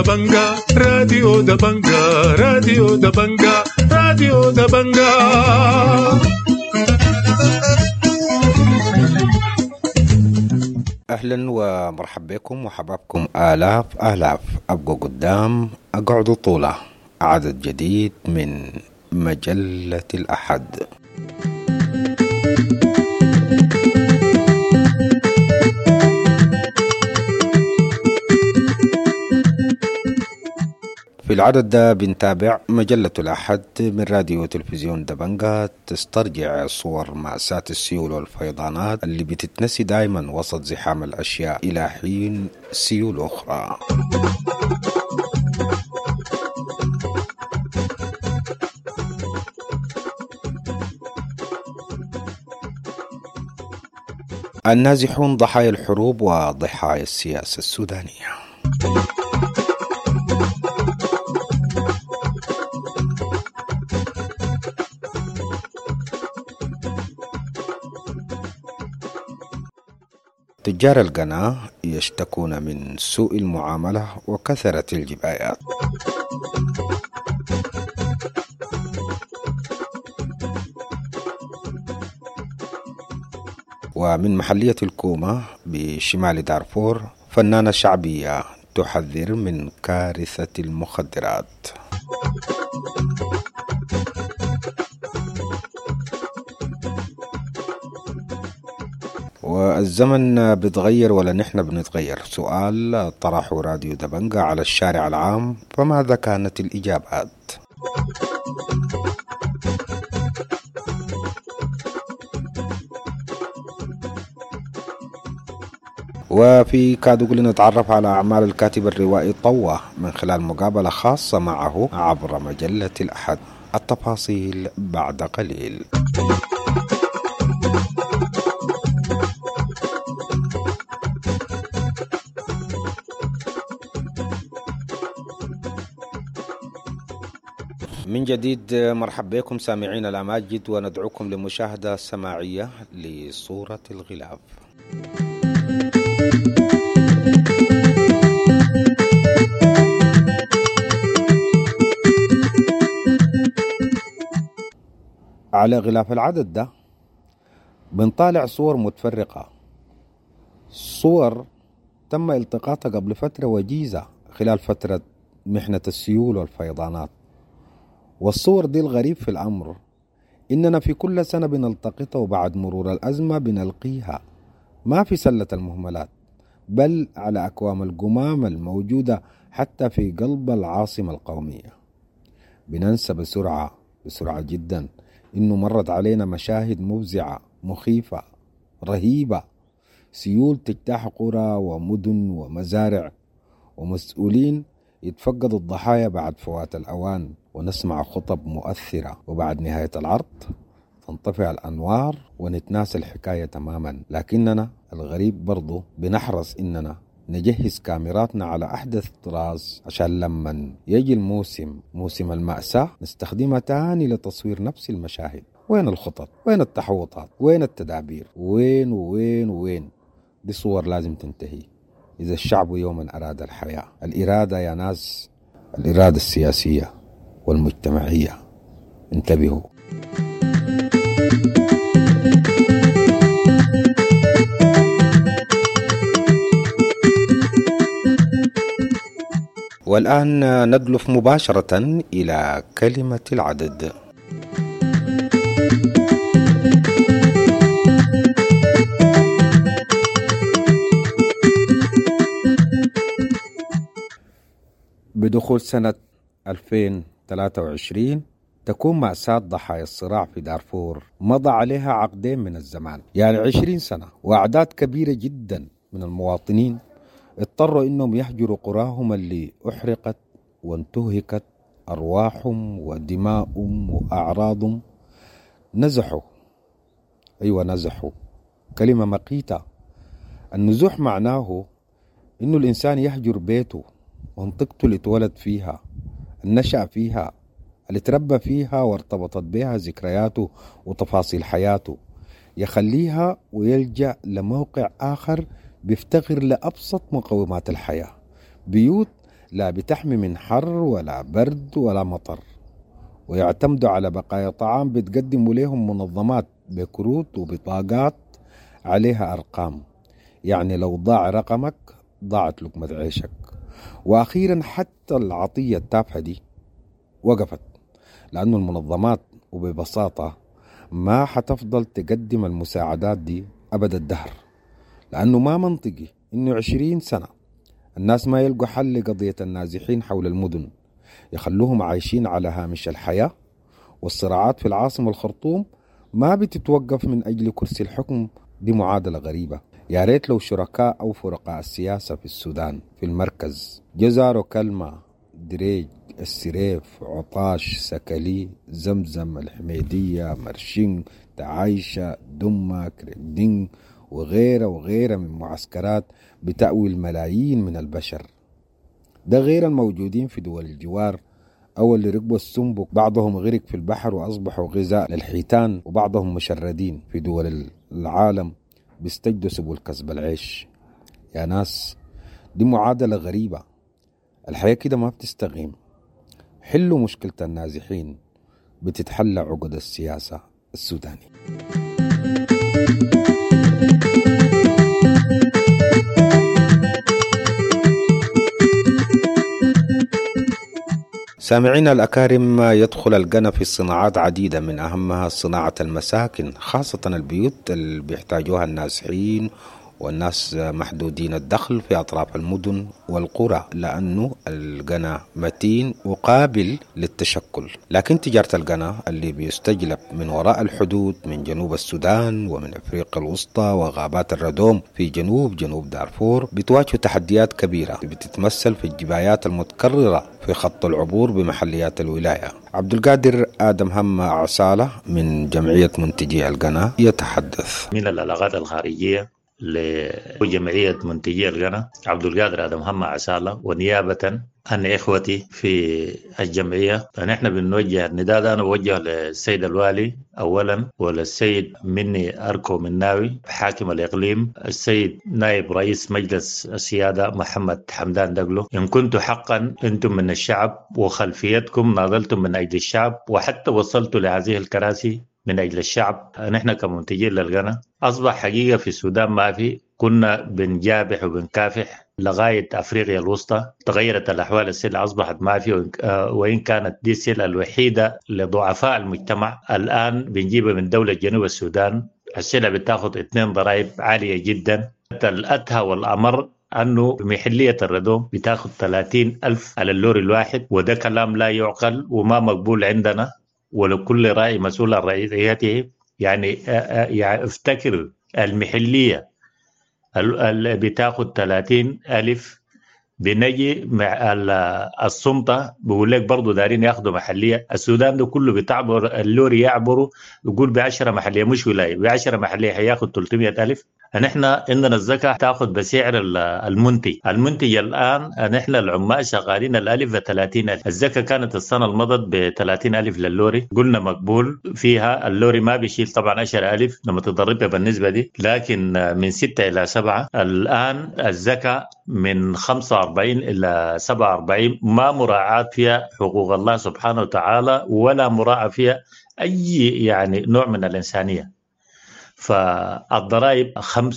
Dabanga, Radio Dabanga, Radio Dabanga, Radio Dabanga. أهلا ومرحبا بكم وحبابكم آلاف أبقوا قدام أقعدوا طولة عدد جديد من مجلة الأحد. في العدد ده بنتابع مجلة الأحد من راديو وتلفزيون دبنجة، تسترجع صور مأساة السيول والفيضانات اللي بتتنسي دائما وسط زحام الأشياء إلى حين سيول أخرى. النازحون ضحايا الحروب وضحايا السياسة السودانية. تجار القناة يشتكون من سوء المعاملة وكثرة الجبايات. ومن محلية الكومة بشمال دارفور فنانة شعبية تحذر من كارثة المخدرات. والزمن بتغير ولا نحن بنتغير؟ سؤال طرحه راديو دبنجة على الشارع العام، فماذا كانت الإجابات؟ وفي كادو نتعرف على أعمال الكاتب الروائي طوة من خلال مقابلة خاصة معه عبر مجلة الأحد. التفاصيل بعد قليل. من جديد مرحبا بكم سامعين الأماجد، وندعوكم لمشاهدة سماعية لصورة الغلاف. على غلاف العدد ده بنطالع صور متفرقة، صور تم التقاطها قبل فترة وجيزة خلال فترة محنة السيول والفيضانات. والصور دي الغريب في الأمر إننا في كل سنة بنلتقطها، وبعد مرور الأزمة بنلقيها ما في سلة المهملات، بل على أكوام القمام الموجودة حتى في قلب العاصمة القومية. بننسى بسرعة جدا إنه مرت علينا مشاهد مفزعة مخيفة رهيبة، سيول تجتاح قرى ومدن ومزارع، ومسؤولين يتفقدوا الضحايا بعد فوات الأوان، ونسمع خطب مؤثرة، وبعد نهاية العرض تنطفئ الأنوار ونتناسى الحكاية تماما. لكننا الغريب برضو بنحرص إننا نجهز كاميراتنا على أحدث طراز عشان لما يجي موسم المأساة نستخدمها تاني لتصوير نفس المشاهد. وين الخطط؟ وين التحوطات؟ وين التدابير؟ وين؟ دي صور لازم تنتهي إذا الشعب يوما أراد الحياة. الإرادة يا ناس، الإرادة السياسية والمجتمعية، انتبهوا. والآن ندلف مباشرة إلى كلمة العدد. بدخول سنة 2023 تكون مأساة ضحايا الصراع في دارفور مضى عليها عقدين من الزمان، يعني 20 سنة، وأعداد كبيرة جدا من المواطنين اضطروا إنهم يهجروا قراهم اللي أحرقت وانتهكت أرواحهم ودماؤهم وأعراضهم. نزحوا، أيوة نزحوا، كلمة مقيتة. النزوح معناه إنه الإنسان يهجر بيته، منطقته اللي اتولد فيها، النشأ فيها، اللي تربى فيها وارتبطت بها ذكرياته وتفاصيل حياته، يخليها ويلجأ لموقع آخر بيفتقر لأبسط مقومات الحياة، بيوت لا بتحمي من حر ولا برد ولا مطر، ويعتمدوا على بقايا طعام بتقدموا لهم منظمات بكروت وبطاقات عليها أرقام، يعني لو ضاع رقمك ضاعت لقمة عيشك. وأخيرا حتى العطية التافهة دي وقفت، لأنه المنظمات وببساطة ما حتفضل تقدم المساعدات دي أبد الدهر، لأنه ما منطقي إنه 20 سنة الناس ما يلقوا حل لقضية النازحين حول المدن، يخلوهم عايشين على هامش الحياة، والصراعات في العاصمة الخرطوم ما بتتوقف من أجل كرسي الحكم. دي معادلة غريبة. يا ريت لو شركاء أو فرقاء السياسة في السودان في المركز جزاروا كلمة، دريج، السريف، عطاش، سكلي، زمزم، الحميدية، مرشين، تعايشة، دمة، كريدين وغيرها وغيرها من معسكرات بتأوي الملايين من البشر. ده غير الموجودين في دول الجوار أو اللي ركبوا السنبك، بعضهم غرق في البحر وأصبحوا غذاء للحيتان، وبعضهم مشردين في دول العالم بيستجدوا سبل كسب العيش. يا ناس دي معادلة غريبة، الحياة كده ما بتستقيم. حلوا مشكلة النازحين بتتحل عقد السياسة السوداني. سامعين الأكارم، يدخل القنا في صناعات عديدة، من أهمها صناعة المساكن، خاصة البيوت اللي بيحتاجوها النازحين والناس محدودين الدخل في أطراف المدن والقرى، لأنه القنا متين وقابل للتشكل. لكن تجارة القنا اللي بيستجلب من وراء الحدود من جنوب السودان ومن أفريقيا الوسطى وغابات الردوم في جنوب دارفور بتواجه تحديات كبيرة بتتمثل في الجبايات المتكررة في خط العبور بمحليات الولاية. عبد القادر آدم هم عسالة من جمعية منتجي القنا يتحدث. من العلاقات الخارجية لجمعية منتجي القنا عبد القادر آدم هم عسالة، ونيابة عن إخوتي في الجمعية فنحن بنوجه النداء ده، أنا بوجه للسيد الوالي أولا، وللسيد مني أركو مناوي حاكم الإقليم، السيد نائب رئيس مجلس السيادة محمد حمدان دقلو، إن كنتم حقا أنتم من الشعب وخلفيتكم ناضلتم من أجل الشعب وحتى وصلتوا لهذه الكراسي من أجل الشعب. نحن كمنتجين للقنا أصبح حقيقة في السودان ما في، كنا بنجابح وبنكافح لغاية أفريقيا الوسطى، تغيرت الأحوال، السلة أصبحت ما في، وإن كانت دي السلة الوحيدة لضعفاء المجتمع. الآن بنجيبها من دولة جنوب السودان، السلة بتاخد 2 ضرائب عالية جدا. الأتهى والأمر أنه بمحلية الردوم بتاخد 30,000 على اللوري الواحد، وده كلام لا يعقل وما مقبول عندنا، ولكل رأي مسؤول عن رأيته. يعني افتكر المحلية اللي بتاخد 30,000 بنجي مع السلطة بيقول لك برضو دارين ياخدوا محلية. السودان ده كله بتعبر اللوري يعبروا يقول ب10 محلية مش ولاية، ب10 محلية هياخد 300,000. نحن عندنا الزكاة تاخد بسعر المنتج الآن نحن العمال شغالين الألف ب30,000، الزكاة كانت السنة المضت ب30,000 للوري، قلنا مقبول فيها. اللوري ما بيشيل طبعا 10,000 لما تضربها بالنسبة دي، لكن من 6 إلى 7. الآن الزكاة من 45 إلى 47، ما مراعاة فيها حقوق الله سبحانه وتعالى ولا مراعاة فيها أي يعني نوع من الإنسانية. فالضرائب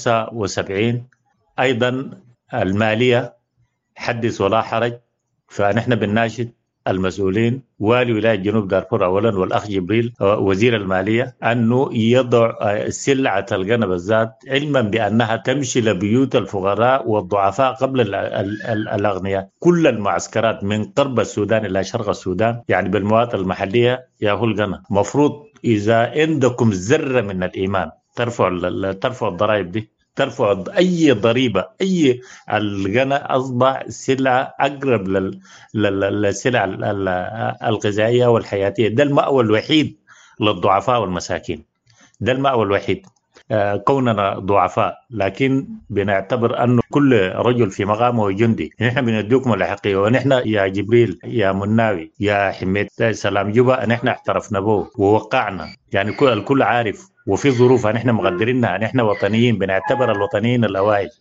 75 أيضا، المالية حدث ولا حرج. فنحن بنناشد المسؤولين والي ولاية جنوب دارفور أولا والأخ جبريل وزير المالية أنه يضع سلعة القنا بالذات، علما بأنها تمشي لبيوت الفقراء والضعفاء قبل الأغنياء. كل المعسكرات من قرب السودان إلى شرق السودان يعني بالمواد المحلية يا هو القنا، مفروض إذا عندكم ذرة من الإيمان ترفع الضرائب دي، ترفع أي ضريبة. أي القنا أصبح سلعة أقرب للسلع الغذائية والحياتية، ده المأوى الوحيد للضعفاء والمساكين، ده المأوى الوحيد. كوننا ضعفاء لكن بنعتبر أنه كل رجل في مقامه جندي. نحن بنديكم الحقيقة، ونحن يا جبريل يا مناوي يا حميد سلام جبا نحن اعترفنا به ووقعنا، يعني الكل عارف، وفي ظروف نحن مقدرينها، نحن وطنيين، بنعتبر الوطنيين الأوائل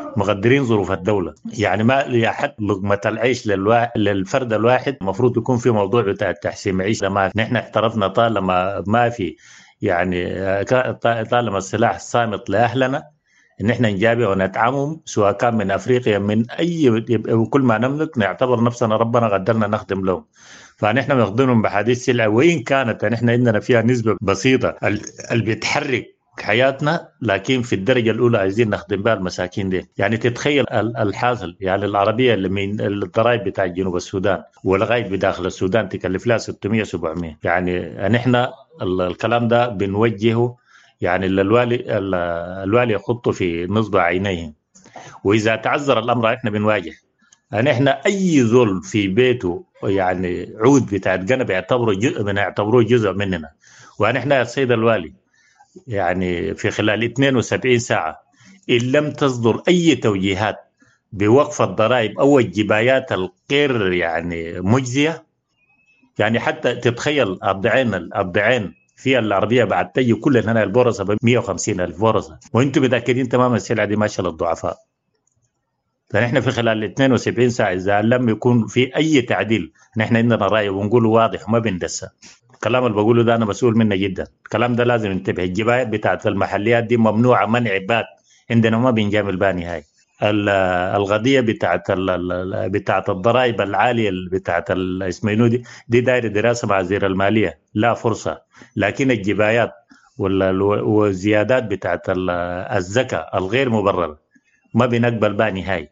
مقدرين ظروف الدولة. يعني ما لأحد لقمة العيش للفرد الواحد، المفروض يكون في موضوع بتاع تحسين معيشة. ما نحن اعترفنا طالما ما في يعني طالما السلاح صامت لأهلنا ان احنا نجابه وندعمهم، سواء كان من افريقيا من اي، وكل ما نملك نعتبر نفسنا ربنا قدرنا نخدم لهم. فنحن بنخدمهم بحديث سلعه، وان كانت نحن عندنا فيها نسبه بسيطه اللي بيتحرك حياتنا، لكن في الدرجه الاولى عايزين نخدم بها المساكين دي. يعني تتخيل الحاصل، يعني العربيه اللي من الضرائب بتاع جنوب السودان ولغايه بداخل السودان تكلف لها 600 700. يعني نحن الكلام ده بنوجهه يعني الوالي يخط في نصب عينيه، واذا تعذر الامر احنا بنواجه. يعني احنا اي زول في بيته يعني عود بتاع الجنب بنعتبروه جزء مننا. ونحن يا سيد الوالي يعني في خلال 72 ساعه ان لم تصدر اي توجيهات بوقف الضرائب او الجبايات الغير يعني مجزيه، يعني حتى تتخيل الضعين في العربيه بعد تجي كل هنا البورصه ب 150,000 بورصه، وانتم متاكدين تماما السلعه دي ماشيه للضعفاء. فنحن في خلال 72 ساعه اذا لم يكون في اي تعديل، نحن عندنا راي ونقوله واضح وما بندسه. الكلام اللي بقوله ده انا مسؤول منه جدا، الكلام ده لازم ننتبه. الجبايات بتاعت المحليات دي ممنوعه منع بات، عندنا ما بنجامل باني. هاي القضيه بتاعت الضرائب العاليه بتاعت اسمه دي دايره دراسه مع وزير الماليه، لا فرصه. لكن الجبايات والزيادات بتاعت الزكاه الغير مبرره ما بنقبل بها نهائي.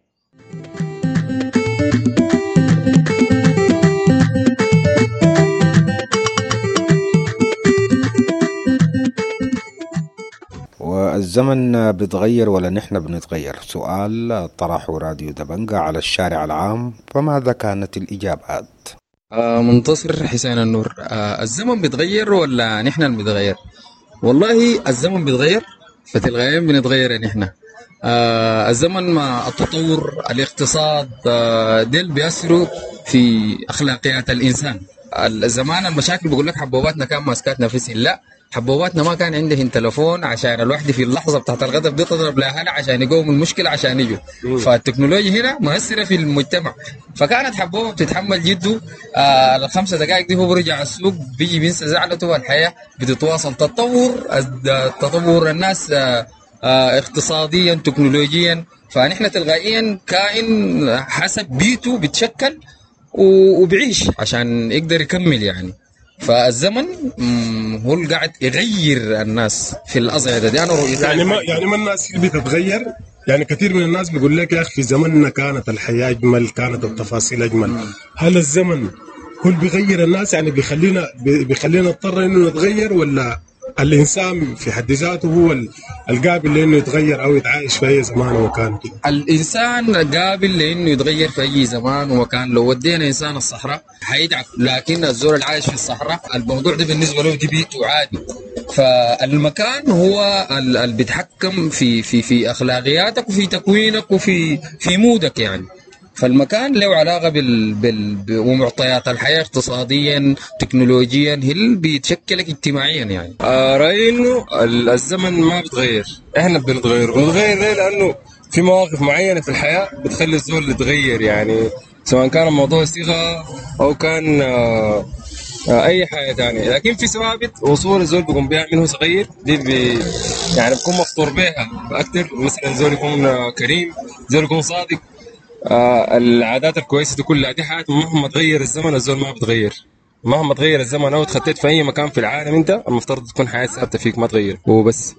والزمن بيتغير ولا نحن بنتغير؟ سؤال طرحه راديو دبنجة على الشارع العام، فماذا كانت الإجابات؟ منتصر حسين النور. الزمن بيتغير ولا نحن اللي بنتغير؟ والله الزمن بيتغير، فتلقائيا بنتغير نحن. الزمن مع التطور الاقتصاد ديل بيأثروا في أخلاقيات الإنسان. الزمان المشاكل بقول لك حبوباتنا كان ماسكات نفسي، لا، حبوباتنا ما كان عندهم تلفون عشان الواحد في اللحظة بتاعت الغضب دي تضرب لأهلها عشان يقوموا المشكلة عشان يجوا. فالتكنولوجيا هنا مؤثرة في المجتمع، فكانت حبوبة بتتحمل جده الخمسة دقائق دي هو برجع السوق بيجي بينسى زعلته والحياة بتتواصل. تطور الناس اقتصاديا تكنولوجيا، فنحن تلقائيا كائن حسب بيته بيتشكل وبيعيش عشان يقدر يكمل يعني. فالزمن هو اللي قاعد يغير الناس في الأصعدة دي. أنا يعني ما الناس اللي بتتغير. يعني كثير من الناس بيقول لك يا أخي في زمننا كانت الحياة أجمل، كانت التفاصيل أجمل. هل الزمن هو اللي بيغير الناس؟ يعني بيخلينا نضطر إنه نتغير، ولا الإنسان في حد ذاته هو القابل لأنه يتغير أو يتعايش في أي زمان ومكان كده؟ الإنسان قابل لأنه يتغير في أي زمان ومكان. لو ودينا إنسان الصحراء حيدعك، لكن الزول العايش في الصحراء الموضوع ده بالنسبة له دي بيته عادي. فالمكان هو اللي بيتحكم في أخلاقياتك وفي تكوينك وفي مودك يعني. فالمكان له علاقة ومعطيات الحياة اقتصاديا تكنولوجيا هي اللي بيتشكلك اجتماعيا يعني. رأيي إنه الزمن ما بتغير، إحنا بنتغير ليه؟ لأنه في مواقف معينة في الحياة بتخلي الزول يتغير، يعني سواء كان الموضوع صيغة أو كان أي حاجة تانية. لكن في ثوابت وصول الزول بيقوم بيها منه صغير دي يعني بيكون مفطور بها أكتر. مثلا الزول يكون كريم، الزول يكون صادق، العادات الكويسة دي كلها دي حاجات مهما تغير الزمن الزول ما بتغير. مهما تغير الزمن أو اتخطيت في أي مكان في العالم أنت المفترض تكون حياة ثابتة فيك ما تغير وبس.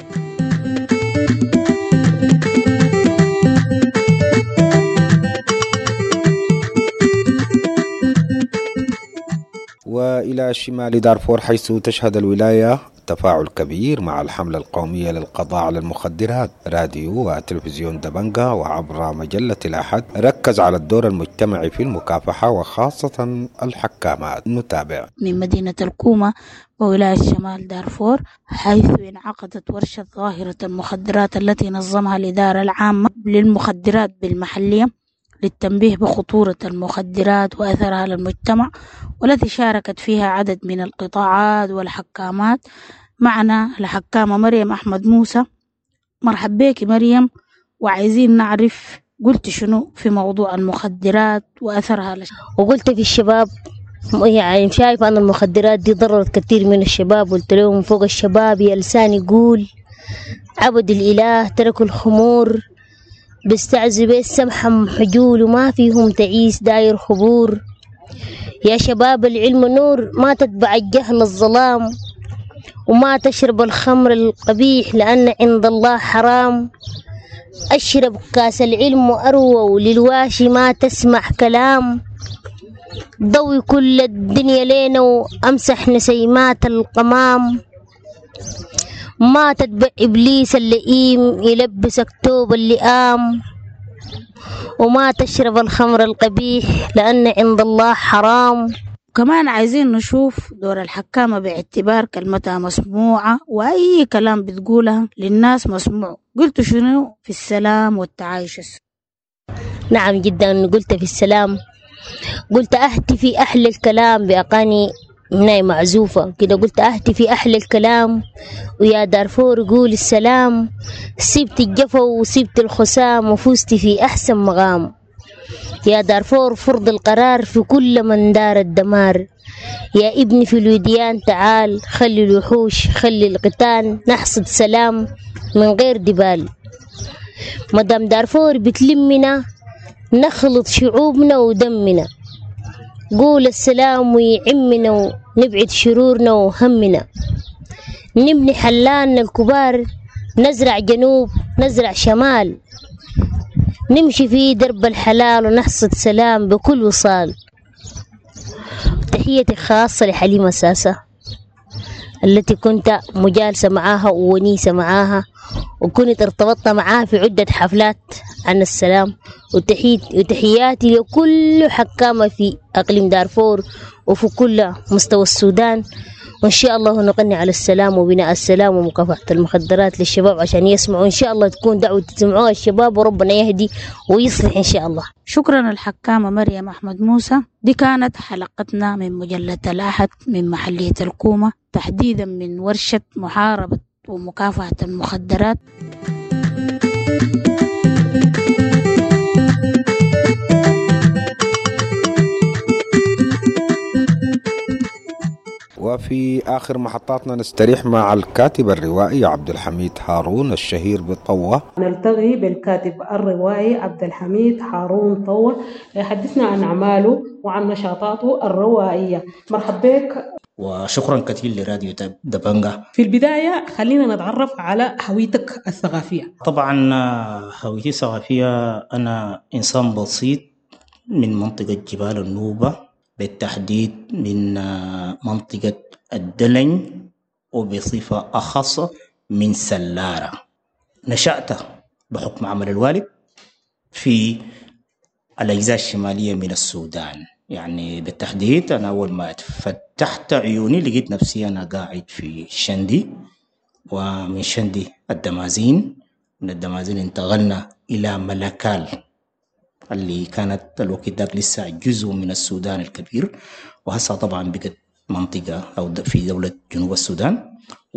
وإلى شمال دارفور، حيث تشهد الولاية تفاعل كبير مع الحملة القومية للقضاء على المخدرات. راديو وتلفزيون دبنجة وعبر مجلة الأحد ركز على الدور المجتمعي في المكافحة وخاصة الحكامات. نتابع من مدينة الكومة وولاية شمال دارفور، حيث انعقدت ورشة ظاهرة المخدرات التي نظمها الإدارة العامة للمخدرات بالمحلية للتنبيه بخطورة المخدرات وأثرها على المجتمع، والتي شاركت فيها عدد من القطاعات والحكامات. معنا الحكامة مريم أحمد موسى. مرحب بك مريم، وعايزين نعرف قلت شنو في موضوع المخدرات وأثرها وقلت في الشباب، يعني شايف أن المخدرات دي ضررت كثير من الشباب. قلت لهم فوق الشباب يا لسان يقول عبد الإله تركوا الخمور، بيستعذب السمحة حجول وما فيهم تعيس داير خبور. يا شباب العلم نور، ما تتبع الجهل الظلام، وما تشرب الخمر القبيح لأن عند الله حرام. أشرب كاس العلم وأروى، وللواشي ما تسمع كلام. ضوي كل الدنيا لينا وأمسح نسيمات القمام. ما تتبع إبليس اللئيم يلبسك توب اللئام، وما تشرب الخمر القبيح لأن عند الله حرام. كمان عايزين نشوف دور الحكامة باعتبار كلمتها مسموعة وأي كلام بتقولها للناس مسموع. قلت شنو في السلام والتعايش؟ نعم جدا، قلت في السلام. قلت أهتي في أحلى الكلام بأغاني مناي معزوفة كده. قلت أهتي في أحلى الكلام ويا دارفور قول السلام. سيبت الجفا وسيبت الخسام وفزت في أحسن مقام. يا دارفور فرض القرار في كل من دار الدمار. يا ابني في الوديان تعال، خلي الوحوش خلي القتال، نحصد سلام من غير دبال. مدام دارفور بتلمنا نخلط شعوبنا ودمنا. قول السلام ويعمنا ونبعد شرورنا وهمنا. نبني حلالنا الكبار، نزرع جنوب نزرع شمال. نمشي في درب الحلال ونحصد سلام بكل وصال. تحيتي خاصة لحليمة ساسة التي كنت مجالسة معاها وونيسة معاها، وكنت ارتبطت معاها في عدة حفلات عن السلام. وتحياتي لكل حكامة في أقليم دارفور وفي كل مستوى السودان. وإن شاء الله نقني على السلام وبناء السلام ومكافحة المخدرات للشباب عشان يسمعوا. إن شاء الله تكون دعوة تسمعوها الشباب وربنا يهدي ويصلح إن شاء الله. شكرا الحكامة مريم أحمد موسى. دي كانت حلقتنا من مجلة الأحد من محلية الكومة، تحديدا من ورشة محاربة ومكافحة المخدرات. وفي آخر محطاتنا نستريح مع الكاتب الروائي عبد الحميد هارون الشهير بطوة. نلتقي بالكاتب الروائي عبد الحميد هارون طوة يحدثنا عن أعماله وعن نشاطاته الروائية. مرحبا بك وشكرا كثير لراديو دبنجة. في البداية خلينا نتعرف على هويتك الثقافية. طبعا هويتي الثقافية، أنا إنسان بسيط من منطقة جبال النوبة، بالتحديد من منطقة الدلن، وبصفة أخص من سلارة. نشأت بحكم عمل الوالد في الأجزاء الشمالية من السودان. يعني بالتحديد أنا أول ما فتحت عيوني لقيت نفسي أنا قاعد في شندي، ومن شندي الدمازين، من الدمازين انتقلنا إلى ملكال اللي كانت الوقت ذاك لسه جزء من السودان الكبير، وهسه طبعا بقت منطقة أو في دولة جنوب السودان.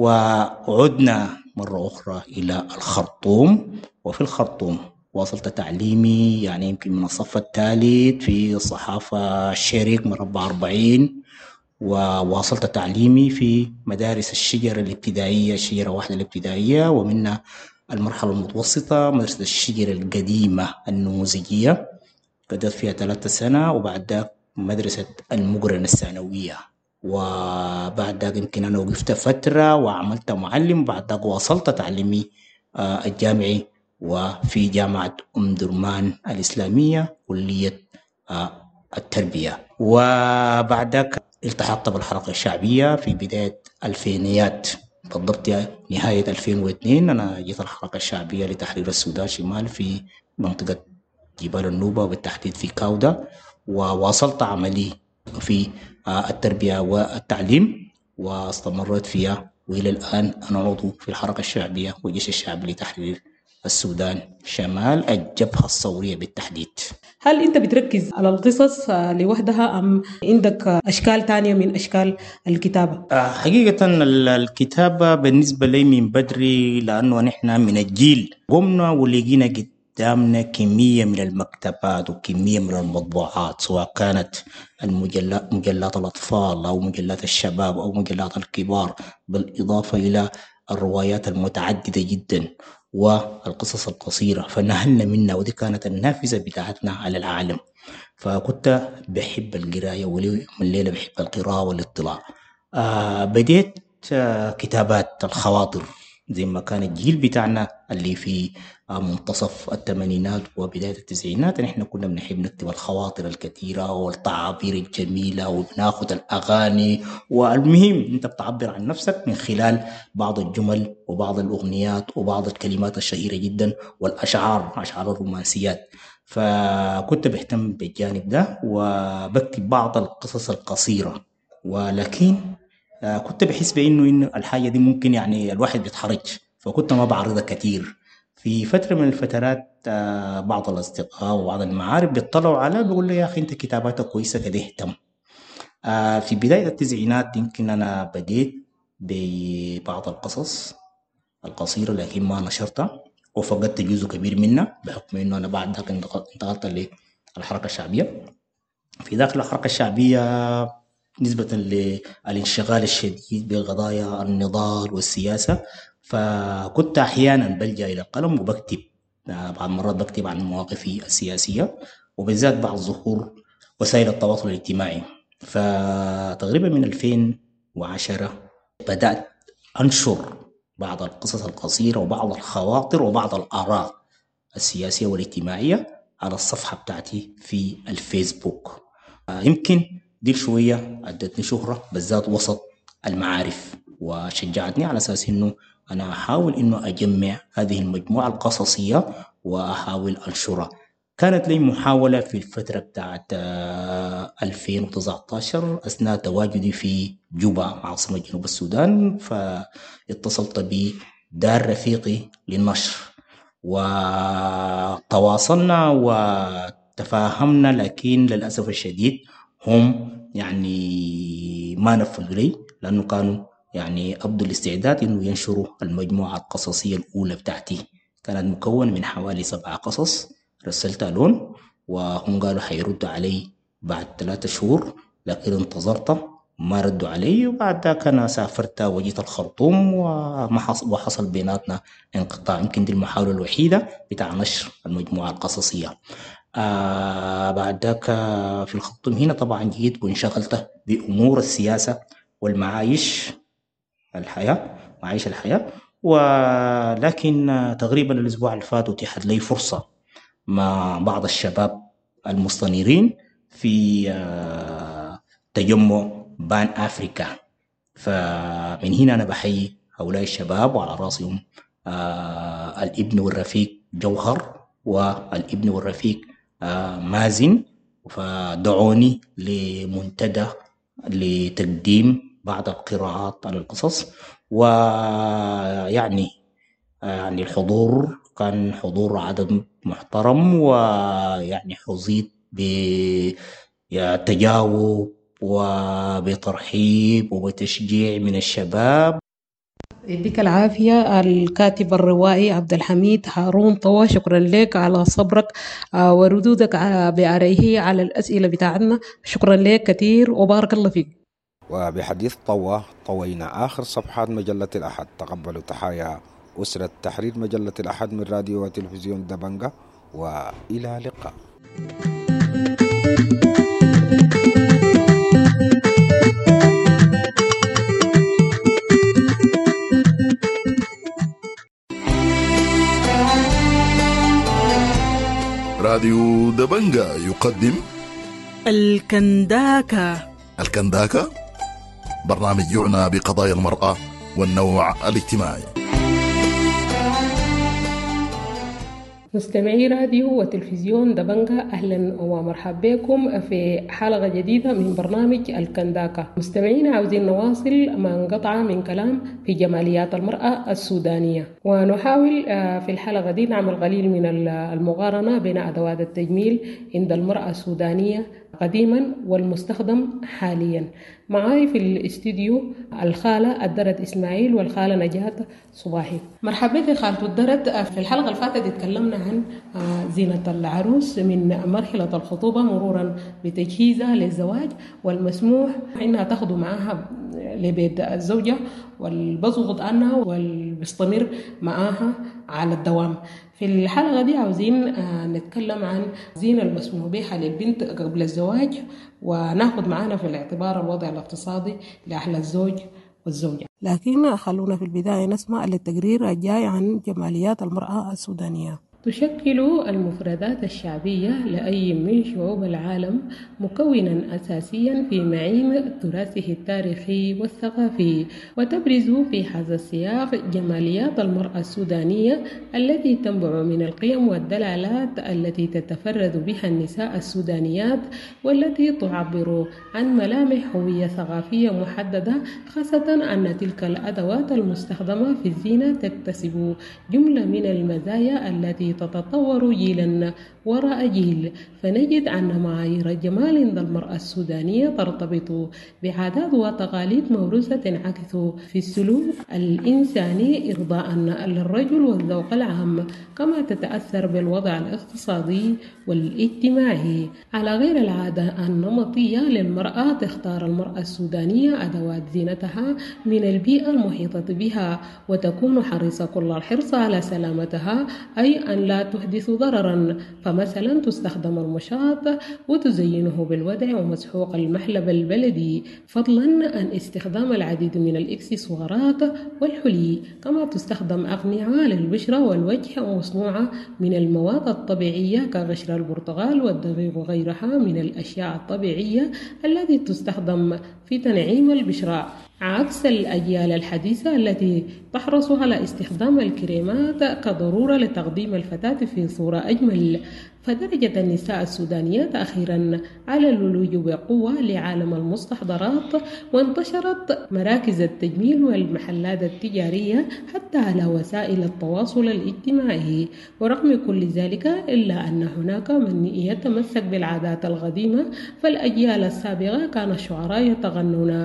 وعدنا مرة أخرى إلى الخرطوم، وفي الخرطوم واصلت تعليمي يعني يمكن من الصف الثالث في صحافة شريك مربع 40، وواصلت تعليمي في مدارس الشجرة الابتدائية، الشجرة واحدة الابتدائية، ومنها المرحلة المتوسطة مدرسة الشجرة القديمة النموذجية قضيت فيها 3 سنة، وبعد ذاك مدرسة المقرنة الثانوية. وبعد ذاك يمكن أنا وقفت فترة وعملت معلم، وبعد ذاك واصلت تعليمي الجامعي وفي جامعة درمان الإسلامية كلية التربية. وبعد ذاك التحقت بالحركة الشعبية في بداية الفينيات، بالضبط نهاية 2002 أنا جيت الحركة الشعبية لتحرير السودان شمال في منطقة جبال النوبة وبالتحديد في كاودا، وواصلت عملي في التربية والتعليم واستمرت فيها، وإلى الآن أنا عضو في الحركة الشعبية والجيش الشعبي لتحرير السودان شمال الجبهة الثورية بالتحديد. هل أنت بتركز على القصص لوحدها أم عندك أشكال تانية من أشكال الكتابة؟ حقيقة الكتابة بالنسبة لي من بدري، لأنه نحن من الجيل قمنا ولقينا قدامنا كمية من المكتبات وكمية من المطبوعات، سواء كانت مجلات الأطفال أو مجلات الشباب أو مجلات الكبار، بالإضافة إلى الروايات المتعددة جدا والقصص القصيرة، فنهلنا منها ودي كانت النافذة بتاعتنا على العالم. فكنت بحب القراية ولي من الليلة بحب القراءة والاطلاع. بديت كتابات الخواطر زي ما كان الجيل بتاعنا اللي في منتصف الثمانينات وبداية التسعينات، نحن كنا بنحب نكتب الخواطر الكثيرة والتعابير الجميلة وناخذ الأغاني، والمهم أنت بتعبر عن نفسك من خلال بعض الجمل وبعض الأغنيات وبعض الكلمات الشهيرة جدا والأشعار، أشعار الرومانسيات. فكنت بهتم بالجانب ده وبكتب بعض القصص القصيرة، ولكن كنت بحس بأنه الحاجة دي ممكن يعني الواحد بيتحرج، فكنت ما بعرضها كتير. في فترة من الفترات بعض الأصدقاء وبعض المعارف بيطلعوا على بيقول لي يا أخي أنت كتاباتك كويسة كده اهتم. في بداية التسعينات يمكن أنا بديت ببعض القصص القصيرة لكن ما نشرتها وفقدت جزء كبير منها بحكم أنه أنا بعد ذلك انتقلت للحركة الشعبية. في داخل الحركة الشعبية نسبة للانشغال الشديد بقضايا النضال والسياسة، فكنت أحيانا بلجأ إلى القلم وبكتب. بعض مرات بكتب عن مواقفي السياسية وبالذات بعد ظهور وسائل التواصل الاجتماعي. فتقريبا من 2010 بدأت أنشر بعض القصص القصيرة وبعض الخواطر وبعض الآراء السياسية والاجتماعية على الصفحة بتاعتي في الفيسبوك. يمكن دي شوية أدتني شهرة بالذات وسط المعارف وشجعتني على أساس أنه أنا أحاول أنه أجمع هذه المجموعة القصصية وأحاول أنشرها. كانت لي محاولة في الفترة بتاعت 2019 أثناء تواجدي في جوبا عاصمة جنوب السودان، فاتصلت بدار رفيقي للنشر وتواصلنا وتفاهمنا، لكن للأسف الشديد هم يعني ما نفذوا لي لأنه كانوا يعني أبدوا الاستعداد إنه ينشروا المجموعة القصصية الأولى بتاعتي. كانت مكونة من حوالي 7 قصص رسلتها لهم وهم قالوا حيردوا علي بعد 3 شهور، لكن انتظرت ما ردوا علي. وبعد ذاك أنا سافرت وجيت الخرطوم وحصل بيناتنا انقطاع. يمكن دي المحاولة الوحيدة بتاع نشر المجموعة القصصية. بعد ذاك في الخرطوم هنا طبعا جيت وانشغلت بأمور السياسة والمعايش معايش الحياة. ولكن تقريبا الأسبوع اللي فات أتيحت لي فرصة مع بعض الشباب المستنيرين في تجمع بان أفريكا. فمن هنا أنا بحيي هؤلاء الشباب وعلى رأسهم الابن والرفيق جوهر والابن والرفيق مازن، فدعوني لمنتدى لتقديم بعض القراءات على القصص. ويعني الحضور كان حضور عدد محترم، ويعني حظيت بتجاوب وبترحيب وبتشجيع من الشباب. يديك العافية الكاتب الروائي عبد الحميد هارون طوى، شكرا لك على صبرك وردودك بأريه على الأسئلة بتاعتنا. شكرا لك كثير وبارك الله فيك. وبحديث طوى طوينا آخر صفحات مجلة الأحد. تقبلوا تحايا أسرة تحرير مجلة الأحد من راديو وتلفزيون دبنجة، وإلى اللقاء. راديو دبنجة يقدم الكنداكا. الكنداكا برنامج يعنى بقضايا المرأة والنوع الاجتماعي. مستمعي راديو وتلفزيون دبنجة، أهلا ومرحبا بكم في حلقة جديدة من برنامج الكنداكا. مستمعين، عاوزين نواصل ما انقطع من كلام في جماليات المرأة السودانية، ونحاول في الحلقة دي نعمل قليل من المقارنة بين أدوات التجميل عند المرأة السودانية قديما والمستخدم حاليا. معاي في الاستديو الخالة الدرد إسماعيل والخالة نجاة صباحي. مرحبا في خالة الدرد. في الحلقة اللي فاتت اتكلمنا عن زينة العروس من مرحلة الخطوبة مرورا بتجهيزها للزواج، والمسموح إنها تاخذ معها لبيت الزوجة والبزغط عنها والبيستمر معها على الدوام. في الحلقة دي عاوزين نتكلم عن زينة المسموح بها للبنت قبل الزواج، وناخد معنا في الاعتبار الوضع الاقتصادي لأهل الزوج والزوجة. لكن خلونا في البداية نسمع التقرير الجاي عن جماليات المرأة السودانية. تشكل المفردات الشعبية لأي من شعوب العالم مكونا أساسيا في معين تراثه التاريخي والثقافي، وتبرز في هذا السياق جماليات المرأة السودانية التي تنبع من القيم والدلالات التي تتفرد بها النساء السودانيات، والتي تعبر عن ملامح هوية ثقافية محددة، خاصة أن تلك الأدوات المستخدمة في الزينة تكتسب جملة من المزايا التي تتطور جيلا وراء جيل. فنجد أن معايير الجمال عند المرأة السودانية ترتبط بعادات وتقاليد موروثة تنعكس في السلوك الإنساني إرضاء للرجل والذوق العام، كما تتأثر بالوضع الاقتصادي والاجتماعي. على غير العادة النمطية للمرأة، تختار المرأة السودانية أدوات زينتها من البيئة المحيطة بها، وتكون حريصة كل الحرص على سلامتها، أي أن لا تحدث ضررا. فمثلا تستخدم المشاط وتزينه بالودع ومسحوق المحلب البلدي، فضلا عن استخدام العديد من الإكسسوارات والحلي، كما تستخدم أقنعة للبشرة والوجه مصنوعة من المواد الطبيعية كقشر البرتقال والدقيق وغيرها من الأشياء الطبيعية التي تستخدم في تنعيم البشرة، عكس الأجيال الحديثة التي تحرص على استخدام الكريمات كضرورة لتقديم الفتاة في صورة أجمل. فدرجت النساء السودانيات أخيرا على الولوج بقوة لعالم المستحضرات، وانتشرت مراكز التجميل والمحلات التجارية حتى على وسائل التواصل الاجتماعي. ورغم كل ذلك إلا أن هناك من يتمسك بالعادات القديمة، فالأجيال السابقة كان الشعراء يتغنون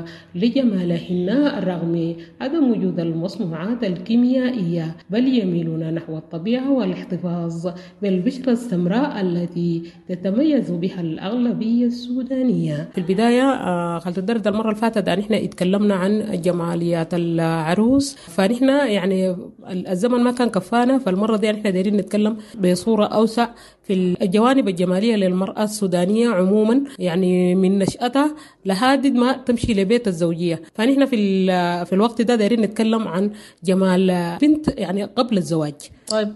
لجمالهن رغم عدم وجود المصنوعات الكيميائية، بل يميلون نحو الطبيعة والاحتفاظ بالبشرة السمراء التي تتميز بها الأغلبية السودانية. في البداية خلت الدرد المرة اللي فاتت نحن اتكلمنا عن جماليات العروس، فنحن يعني الزمن ما كان كفانا، فالمرة دي نحن دايرين نتكلم بصورة أوسع في الجوانب الجمالية للمرأة السودانية عموما، يعني من نشأتها لحد ما تمشي لبيت الزوجية. فنحن في الوقت ده دايرين نتكلم عن جمال بنت يعني قبل الزواج. طيب،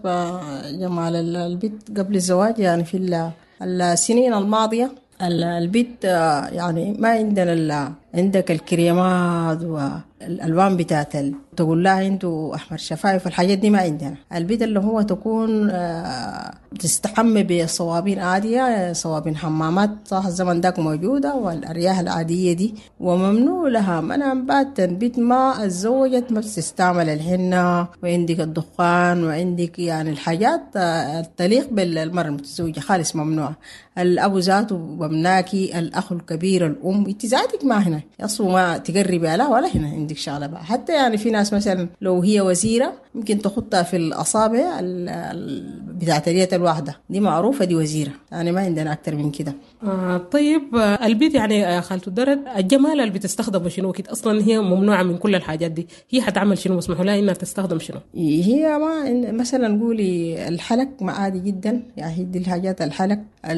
جمال البنت قبل الزواج يعني في السنين الماضية البنت يعني ما عندنا عندك الكريمات والألوان بتاعت تقول لها انتو أحمر شفايف، الحاجات دي ما عندنا. البنت اللي هو تكون تستحمى بصوابين عادية، صوابين حمامات صح الزمن داك موجودة، والأرياح العادية دي وممنوع لها منع باتا. البنت ما اتزوجت ما بتستعمل الحنة، وعندك الدخان، وعندك يعني الحاجات التليق بالمرأة المتزوجة خالص ممنوع. الأبو ذاته بمناكي، الأخ الكبير، الأم، انت ذاتك ما هنا أصلا ما تقربي عليها ولا هنا عندك شغلة بقى. حتى يعني في ناس مثلا لو هي وزيرة ممكن تخطها في الأصابع بتاعت اليد الواحدة، دي معروفة دي وزيرة، يعني ما عندنا أكتر من كده. طيب البيت يعني خالته الدرد الجمال اللي بتستخدمه شنو كده؟ أصلا هي ممنوعة من كل الحاجات دي، هي هتعمل شنو؟ مسموح لها إنها تستخدم شنو؟ هي ما مثلا قولي الحلق ما عادي جدا، يعني دي الحاجات الحلق،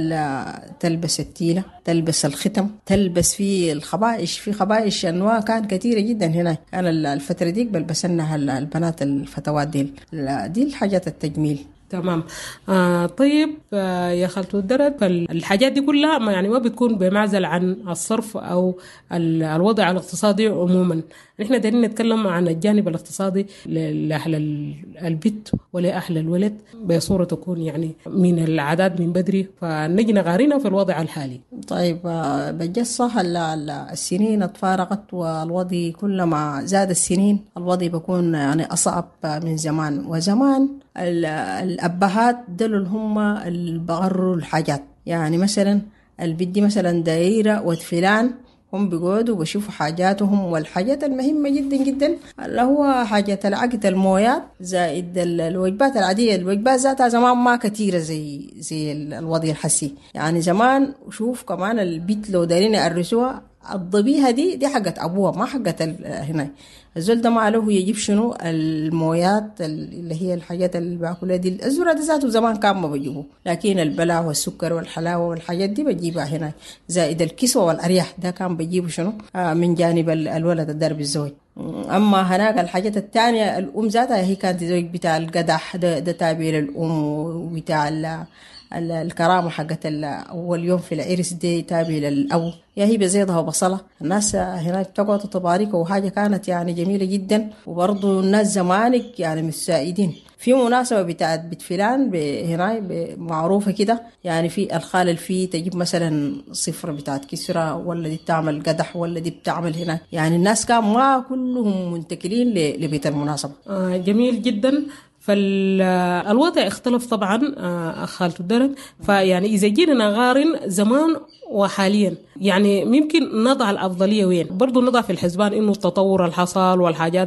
تلبس التيلة، تلبس الختم، تلبس في الخبائش، في خبائش أنواع كان كثيرة جدا هنا. أنا الفترة ديك بلبسنها البنات الفتوات دي الحاجات التجميل. تمام. طيب يا خالته الدرد، فالحاجات دي كلها يعني ما بتكون بمعزل عن الصرف أو الوضع الاقتصادي عموما. نحن دايرين نتكلم عن الجانب الاقتصادي لأهل البت ولأهل الولد بصورة تكون يعني من العادات من بدري، فنجي نغارينا في الوضع الحالي. طيب بجد صح، السنين اتفارقت والوضع كلما زاد السنين الوضع بيكون يعني أصعب من زمان. وزمان الأبهات دلوا هم البغروا الحاجات، يعني مثلا البدي مثلا دايرة وفلان هم بيقعدوا بيشوفوا حاجاتهم، والحاجات المهمة جدا جدا اللي هو حاجة العقد المويات زائد الوجبات العادية. الوجبات ذاتها زمان ما كتيرة زي الوضع الحسي. يعني زمان شوف كمان البيت لو دارين يأرسوها الضبيها دي حقت أبوها ما حقت هنا. الزول ده ما له يجيب شنو المويات اللي هي الحاجات اللي باكلها دي. الزرع ده ذاته زمان كان ما بيجيبوه، لكن البلع والسكر والحلاوة والحاجات دي بجيبها هنا، زائد الكسوة والأرياح ده كان بيجيبوا شنو من جانب الولد الدار بالزوج. أما هناك الحاجات التانية الأم ذاتها هي كانت زوج بتاع القدح ده تابع للأم، وبتاع الكرامة حقت أول يوم في العرس دي تابع للأبو، يا هي بزيضها وبصلة. الناس هناك تقعد تبارك وحاجة كانت يعني جميلة جدا. وبرضو الناس زمانك يعني متسائدين في مناسبة بتاعت بنت فلان هنا معروفة كده، يعني في الخال الفي تجيب مثلا صفر بتاعت كسرة، ولا دي بتعمل قدح، ولا دي بتعمل هنا. يعني الناس كان ما كلهم منتقلين لبيت المناسبة. جميل جدا. فالوضع اختلف طبعا خالته الدرن. فيعني إذا جينا نقارن زمان وحاليا يعني ممكن نضع الأفضلية وين؟ برضو نضع في الحسبان إنه التطور الحصل والحاجات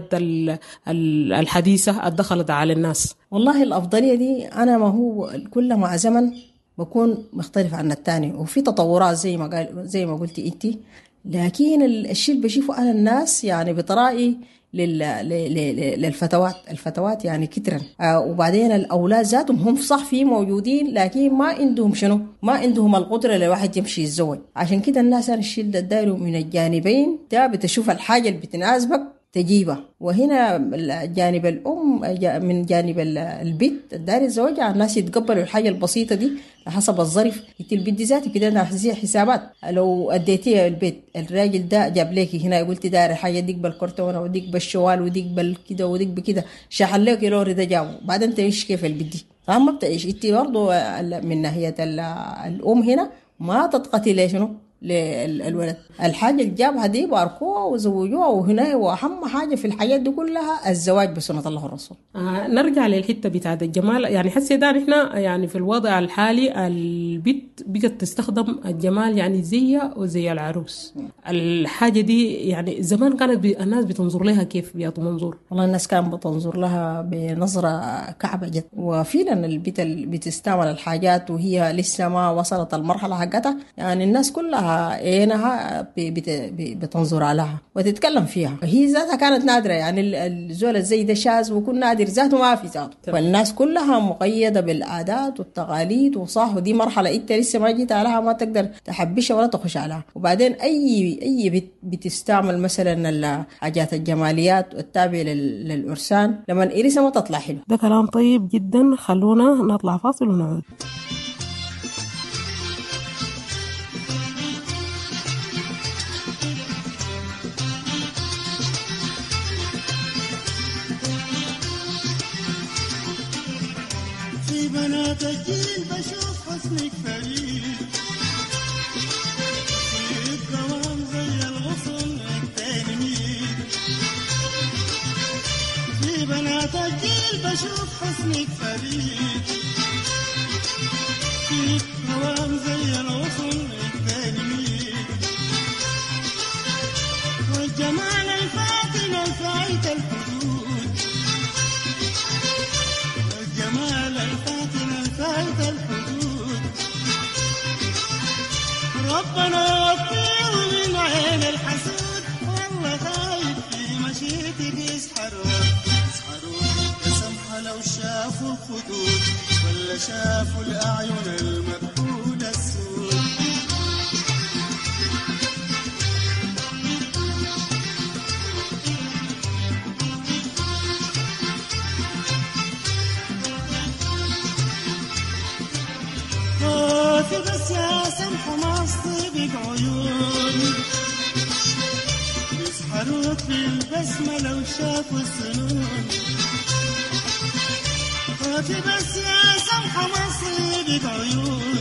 الحديثة الدخلت على الناس. والله الأفضلية دي أنا ما هو كل مع زمن بكون مختلف عن التاني، وفي تطورات زي ما قلتي إنتي. لكن الشيء اللي بشوفه أنا الناس يعني بطرائي الفتوات يعني كترا. وبعدين الأولاد ذاتهم هم صح فيه موجودين، لكن ما عندهم شنو، ما عندهم القدرة لواحد يمشي الزوج. عشان كده الناس أنا الشيء ده دايروا من الجانبين، ده بتشوف الحاجة اللي بتناسبك تجيبها. وهنا جانب الأم من جانب البيت الداري الزوجة الناس يتقبلوا الحاجة البسيطة دي حسب الظرف. انت البيت دي ذاتي كده نحسي حسابات. لو اديتيها البيت الراجل ده جاب لك هنا قلت داير الحاجة ديك بالكرتونة وديك بالشوال وديك بالكده وديك بكده، شحن لك لوري ده جابه، بعدين تعيش كيف البيت دي؟ ما بتعيش انت برضو من ناحية الأم هنا ما تتقتل شنو للولد. الحاجة اللي جابها دي باركوها وزوجوها، وهنا وأهم حاجة في الحياة دي كلها الزواج بسنة الله الرسول. نرجع للحتة بتاعت الجمال. يعني حسي ده نحن يعني في الوضع الحالي البيت بقت تستخدم الجمال يعني زيها وزي العروس. الحاجة دي يعني زمان كانت الناس بتنظر لها كيف بيعطوا منظور؟ والله الناس كانت بتنظر لها بنظرة كعبة جد. وفعلا البيت بتستعمل الحاجات وهي لسه ما وصلت المرحلة حقتها، يعني الناس كلها عينها بتنظر عليها وتتكلم فيها. هي ذاتها كانت نادرة، يعني الزول زي ده شاذ وكل نادر ذاته ما في ذاته. فالناس كلها مقيدة بالعادات والتقاليد وصح، ودي مرحلة انت لسه ما جيت عليها ما تقدر تحبشها ولا تخش عليها. وبعدين اي بتستعمل مثلا الحاجات الجماليات التابعة للعرسان لما الإرثة ما تطلع حلو. ده كلام طيب جدا. خلونا نطلع فاصل ونعود. في بنات الجيل بشوف حسنك فريد، في الدوام زي الغصن التنميد. في بنات الجيل بشوف حسنك فريد، في الدوام زي الغصن التنميد. والجمال الفاتن الفايت الحدود، الجمال الفاتن الفايت الحدود. ربنا وفيه من عين الحسود، والله خايف في مشيتك يسحرون يا سمحة لو شافوا الخدود ولا شافوا الأعين المكحولة السود. بس يا سمحة ما اصطبق عيون، يصحى يسحروك بالبسمة لو شافوا السنون. خاطي بس يا سمحة مصيبة عيون،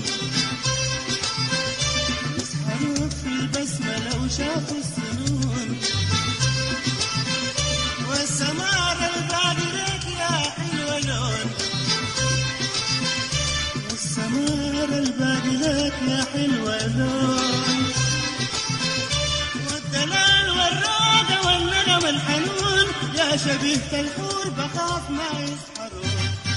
يسحروك في البسمة لو شافوا السنون. والسمار الباقي لك يا حلوة لون، والسمار الباقي لك يا حلوة لون. والدلال والرادة والنغم الحنون، يا شبيهة الحور بخاف ما يسحرون.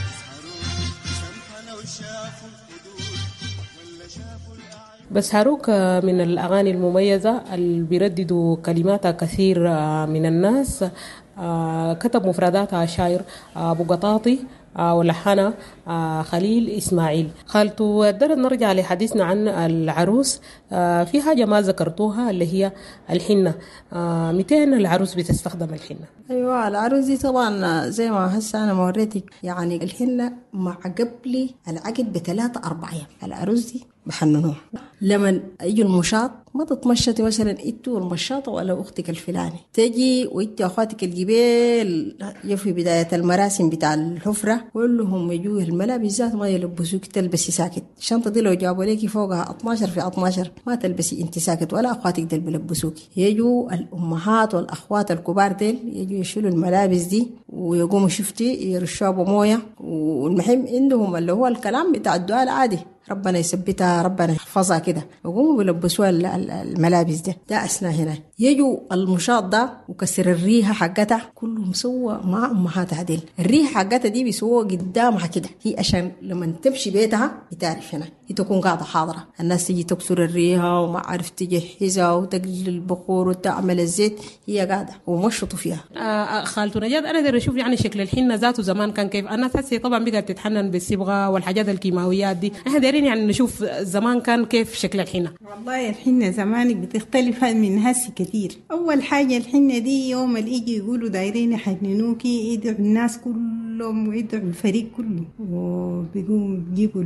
بس هاروك من الأغاني المميزة اللي بيرددوا كلماتها كثير من الناس. كتب مفرداتها شاعر أبو قطاطي ولحنها خليل إسماعيل. خالته درد نرجع لحديثنا عن العروس. في حاجة ما ذكرتوها اللي هي الحنة. 200 العروس بتستخدم الحنة. أيوة العروس دي طبعا زي ما هسه أنا موريتك، يعني الحنة مع قبل العقد ب3-4 أيام العروس دي بحننوها. لما يجي المشاط ما تتمشطي مثلا انتوا والمشاطة ولا اختك الفلاني، تجي وانت اخواتك الجبال في بداية المراسم بتاع الحفرة كلهم يجوا الملابس ذات ما يلبسوك، تلبسي ساكت. الشنطة دي لو جابوا ليكي فوقها 12 في 12 ما تلبسي انت ساكت ولا اخواتك ديل بيلبسوك. يجوا الامهات والاخوات الكبار ديل يجوا يشيلوا الملابس دي ويقوموا شفتي يرشوا بمويه، والمهم عندهم اللي هو الكلام بتاع الدعاء العادي، ربنا يثبتها ربنا يحفظها كده، وقوموا بيلبسوها الملابس ده أثناء هنا. يجوا المشاط ده وكسر الريحة حقتها كله مسوى مع أمهاتها ديل. الريحة حقتها دي بيسووها قدامها كده، هي عشان لما تمشي بيتها بتعرف هنا هي تكون قاعدة حاضرة. الناس تجي تكسر الريحة وما عارف تجهزها وتقلل البخور وتعمل الزيت، هي قاعدة ومشطوا فيها. خالته نجاة أنا داير أشوف يعني شكل الحنة ذاته زمان كان كيف. الناس هسه طبعا بقت تتحنن بالصبغة والحاجات الكيماويات دي، احنا دايرين يعني نشوف زمان كان كيف شكل الحنة. والله الحنة زمان بتختلف من هسه كثير. أول حاجة الحنة دي يوم اللي يجي يقولوا دايرين يحننوكي يدعوا الناس كلهم ويدعوا الفريق كله، وبيقوموا بيجيبوا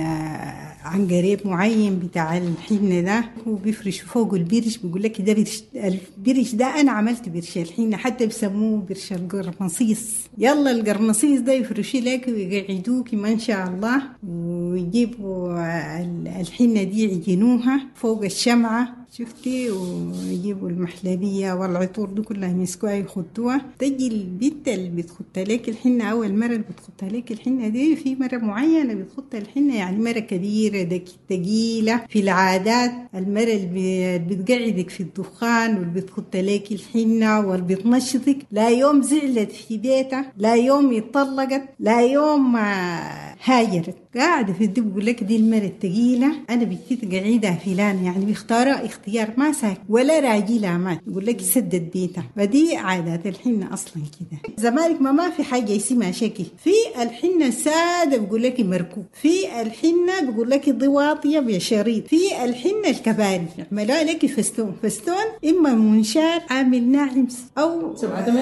عن قريب معين بتاع الحنة ده وبيفرشوا فوق البرش. بيقول لك ده البرش ده أنا عملت برش الحنة، حتى بسموه برش القرمصيص. يلا القرمصيص ده يفرشي لك ويقعدوك ما شاء الله، ويجيبوا الحنة دي يعجنوها فوق الشمعة شفتي، ويجيبوا المحلبية والعطور دي كلها يمسكوها يخطوها. تجي البنت اللي بتخط لك الحنة أول مرة اللي بتخط لك الحنة دي في مرة معينة بتخط الحنة، يعني مرة كبيرة ثقيلة في العادات. المرة اللي بتقعدك في الدخان واللي بتخط لك الحنة واللي بتنشطك، لا يوم زعلت في بيتها، لا يوم اتطلقت، لا يوم هاجرت، قاعدة في الدب. بقول لك دي المرة الثقيلة أنا بكتير قاعدة فلان، يعني بيختارها اختيار ما ساك ولا راجلها مات، يقول لك يسدد بيتها. فدي عادات الحنة أصلا كده. زمانك ما في حاجة اسمها شكل. في الحنة السادة بيقول لك مركوب، في الحنة بيقول لك ضواطية بشريط، في الحنة الكباري عملوا لك فستون إما منشار عامل ناعم أو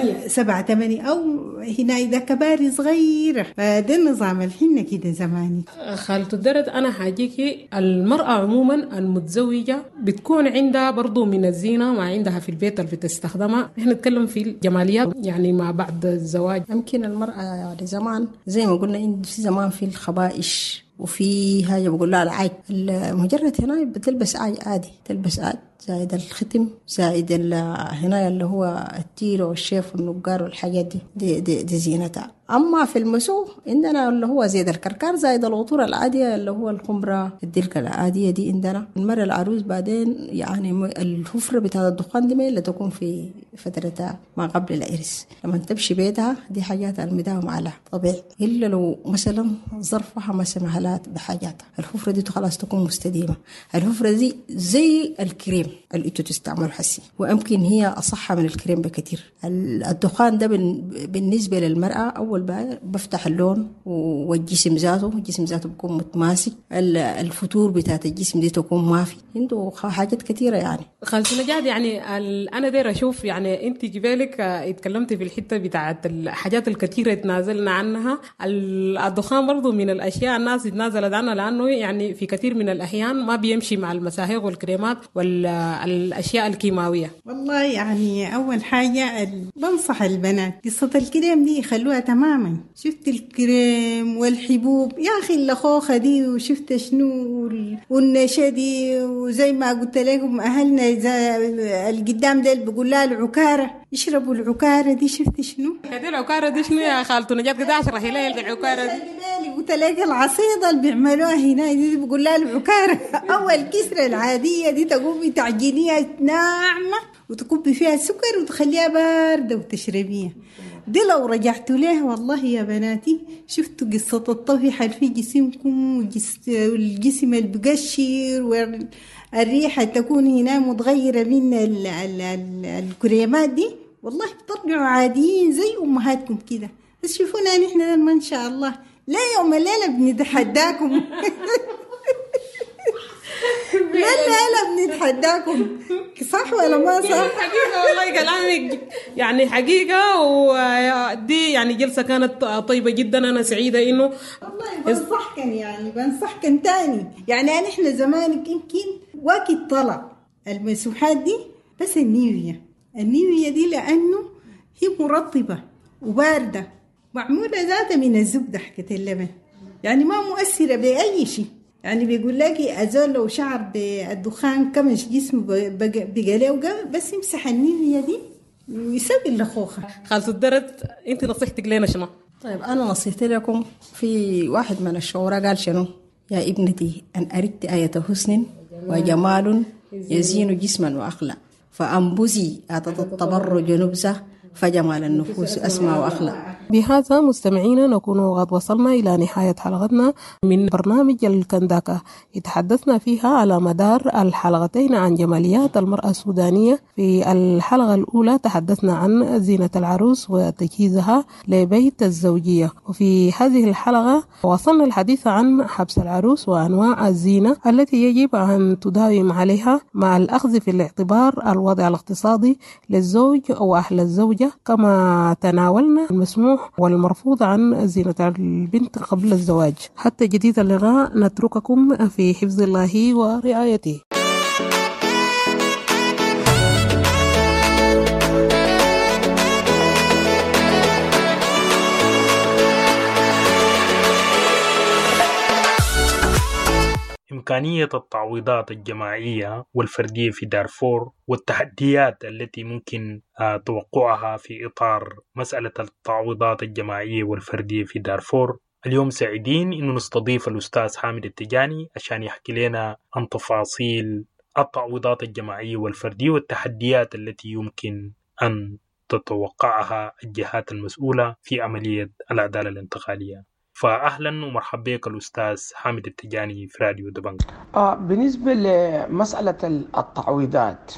7-8 أو هنا إذا كباري صغيرة. فده نظام الحنة كده زماني. خالته الدرد أنا حاجيكي المرأة عموما المتزوجة بتكون عندها برضو من الزينة ما عندها في البيت اللي بتستخدمها. احنا نتكلم في الجماليات يعني ما بعد الزواج. يمكن المرأة يعني زمان زي ما قلنا في زمان في الخبائش وفي حاجة بقول لها العاج، مجرد هنا بتلبس عاج عادي، تلبس عاج زائد الختم زائد هنا اللي هو التيل والشيف والنقار والحاجات دي زينتها. أما في المسو عندنا اللي هو زيد الكركار زائد العطور العادية اللي هو الخمرة الدلكة العادية دي عندنا. المرة العروس بعدين يعني الحفرة بتاع الدخان دي اللي تكون في فترة ما قبل العرس لما تمشي بيتها، دي حاجات المداوم على طبيعي، إلا لو مثلا ظرفها ما سمح لها بحاجاتها. الحفرة دي خلاص تكون مستديمة. الحفرة دي زي الكريم اللي انتوا تستعملوا حسي، ويمكن هي أصح من الكريم بكتير. الدخان ده بالنسبة للمرأة أول أول بفتح اللون والجسم ذاته بيكون متماسك، الفتور بتاعت الجسم دي تكون ما في عنده حاجات كثيرة يعني. خالتي نجاة، يعني أنا داير أشوف، يعني أنت جبالك اتكلمتي في الحتة بتاعت الحاجات الكثيرة تنازلنا عنها. الدخان برضو من الأشياء الناس اتنازلت عنها، لأنه يعني في كثير من الأحيان ما بيمشي مع المساهيق والكريمات والأشياء الكيماوية. والله يعني أول حاجة بنصح البنات قصة الكريم دي يخلوها تماما. شفت الكريم والحبوب يا أخي اللخوخة دي، وشفت شنو والنشا دي، وزي ما قلت لكم أهلنا القدام ديل بيقول لها العكارة، يشربوا العكارة دي. شفت شنو هذه العكارة دي؟ شنو يا خالته نجاة كده اشرحي لي العكارة دي. قلت لك العصيدة اللي بيعملوها هنا دي بيقول لها العكارة. أول كسرة العادية دي تقومي تعجنيها ناعمة وتكبي فيها سكر وتخليها باردة وتشربيها. دي لو رجعتوا ليه والله يا بناتي شفتوا قصة الطفح اللي في جسمكم والجسم اللي بقشر والريحة تكون هنا متغيرة من الكريمات دي، والله بترجعوا عاديين زي أمهاتكم كده. بس شوفونا نحن ما إن شاء الله لا يوم الليلة بنتحداكم. لا بنتحداكم، صح ولا ما صح؟ حقيقة والله كلامك يعني حقيقة، ودي يعني جلسة كانت طيبة جدا. أنا سعيدة إنه والله بنصحكن تاني يعني إحنا زمانك يمكن وقت طلع المسوحات دي، بس النيوية دي لأنه هي مرطبة وباردة معمولة ذاتها من الزبدة حكت اللبن، يعني ما مؤثرة بأي شيء. يعني بيقول لك أزول لو شعر بالدخان كمش جسمه بقليه بس يمسح النيوية دي ويسوي اللخوخة. خالص الدرت أنت نصيحتك لنا شنو؟ طيب أنا نصيحتي لكم في واحد من الشعراء قال شنو؟ يا ابنتي أن أردت آية حسن وجمال يزين جسما وأخلاق فأنبذي آتت التبرج نبذة فجمال النفوس أسمى وأخلاق. بهذا مستمعينا نكون قد وصلنا إلى نهاية حلقتنا من برنامج الكنداكا. تحدثنا فيها على مدار الحلقتين عن جماليات المرأة السودانية. في الحلقة الأولى تحدثنا عن زينة العروس وتجهيزها لبيت الزوجية، وفي هذه الحلقة وصلنا الحديث عن حبس العروس وأنواع الزينة التي يجب أن تداوم عليها مع الأخذ في الاعتبار الوضع الاقتصادي للزوج وأهل الزوجة، كما تناولنا المسموح والمرفوض عن زينة البنت قبل الزواج. حتى جديد اللقاء نترككم في حفظ الله ورعايته. إمكانية التعويضات الجماعية والفردية في دارفور والتحديات التي ممكن توقعها في إطار مسألة التعويضات الجماعية والفردية في دارفور. اليوم سعيدين إنه نستضيف الأستاذ حامد التجاني عشان يحكي لنا عن تفاصيل التعويضات الجماعية والفردية والتحديات التي يمكن أن تتوقعها الجهات المسؤولة في عملية العدالة الانتقالية. فأهلا ومرحبا بك الأستاذ حامد التجاني في راديو دبنجا. بالنسبة لمسألة التعويضات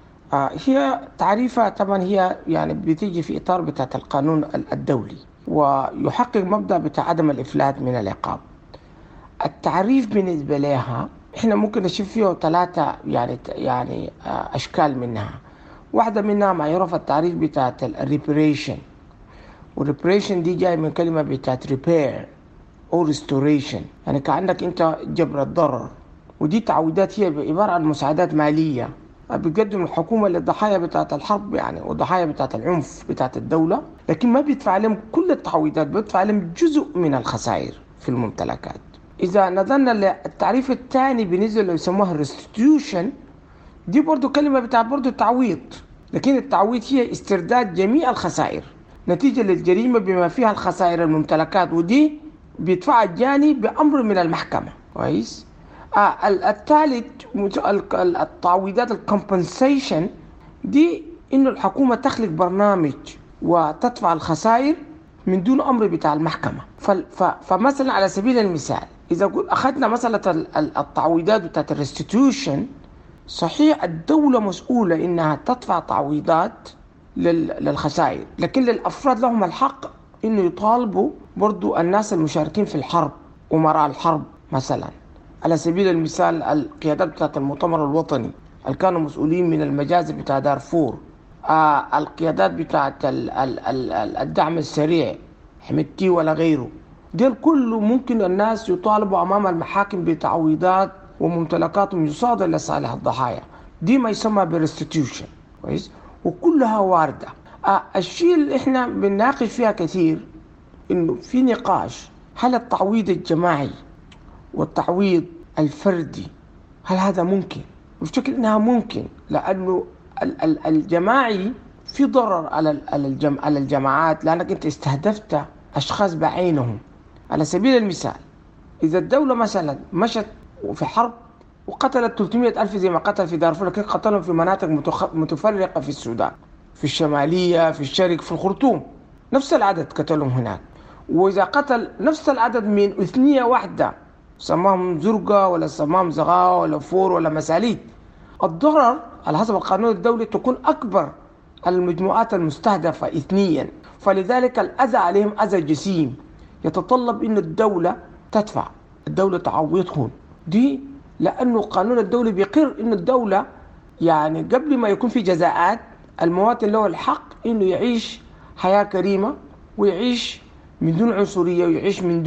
هي تعريفها طبعا هي يعني بتيجي في إطار بتاعة القانون الدولي ويحقق مبدأ بتاع عدم الإفلات من العقاب. التعريف بالنسبة لها إحنا ممكن نشوف فيه 3 يعني أشكال منها. واحدة منها ما يعرف التعريف بتاعة الريبريشن، والريبريشن دي جاي من كلمة بتاعت ريبير أو ريستوريشن، يعني كأنك أنت جبر الضرر. ودي تعويضات هي عبارة عن مساعدات مالية بتقدم الحكومة للضحايا بتاعت الحرب يعني والضحايا بتاعت العنف بتاعت الدولة، لكن ما بيدفع لهم كل التعويضات، بيدفع لهم جزء من الخسائر في الممتلكات. إذا نظرنا للتعريف الثاني بالنسبة اللي يسموها الريستيوشن، دي برضو كلمة بتاعت برضو التعويض، لكن التعويض هي استرداد جميع الخسائر نتيجة للجريمة بما فيها الخسائر الممتلكات، ودي بيدفع الجاني بأمر من المحكمة. كويس. الثالث التعويضات الكومبنسيشن، دي إنه الحكومة تخلق برنامج وتدفع الخسائر من دون أمر بتاع المحكمة. فمثلا على سبيل المثال إذا أخذنا مسألة التعويضات بتاعت الريستيتيوشن، صحيح الدولة مسؤولة إنها تدفع تعويضات للخسائر، لكن للأفراد لهم الحق إنه يطالبوا برضو الناس المشاركين في الحرب أمراء الحرب مثلا. على سبيل المثال القيادات بتاعت المؤتمر الوطني اللي كانوا مسؤولين من المجازر بتاع دارفور، القيادات بتاعت الدعم السريع حمدتي ولا غيره، دول كله ممكن الناس يطالبوا أمام المحاكم بتعويضات وممتلكاتهم يصادر لصالح الضحايا. دي ما يسمى بريستيتيوشن، كويس، وكلها واردة. الشيء اللي احنا بنناقش فيها كثير انه في نقاش، هل التعويض الجماعي والتعويض الفردي هل هذا ممكن؟ بشكل انها ممكن، لانه الجماعي في ضرر على الجماعات، لانك انت استهدفت اشخاص بعينهم. على سبيل المثال اذا الدولة مثلا مشت في حرب وقتلت 300,000 زي ما قتل في دارفور، لكن قتلهم في مناطق متفرقة في السودان، في الشمالية، في الشرق، في الخرطوم، نفس العدد قتلهم هناك. وإذا قتل نفس العدد من إثنية واحدة سماهم زرقاء ولا سماهم زغاوة ولا فور ولا مساليد، الضرر على حسب القانون الدولي تكون أكبر المجموعات المستهدفة إثنيا. فلذلك الأذى عليهم أذى جسيم يتطلب إن الدولة تدفع، الدولة تعوضهم دي، لأنه القانون الدولي بيقر إن الدولة يعني قبل ما يكون في جزاءات المواطن له الحق إنه يعيش حياة كريمة ويعيش من دون عنصرية ويعيش من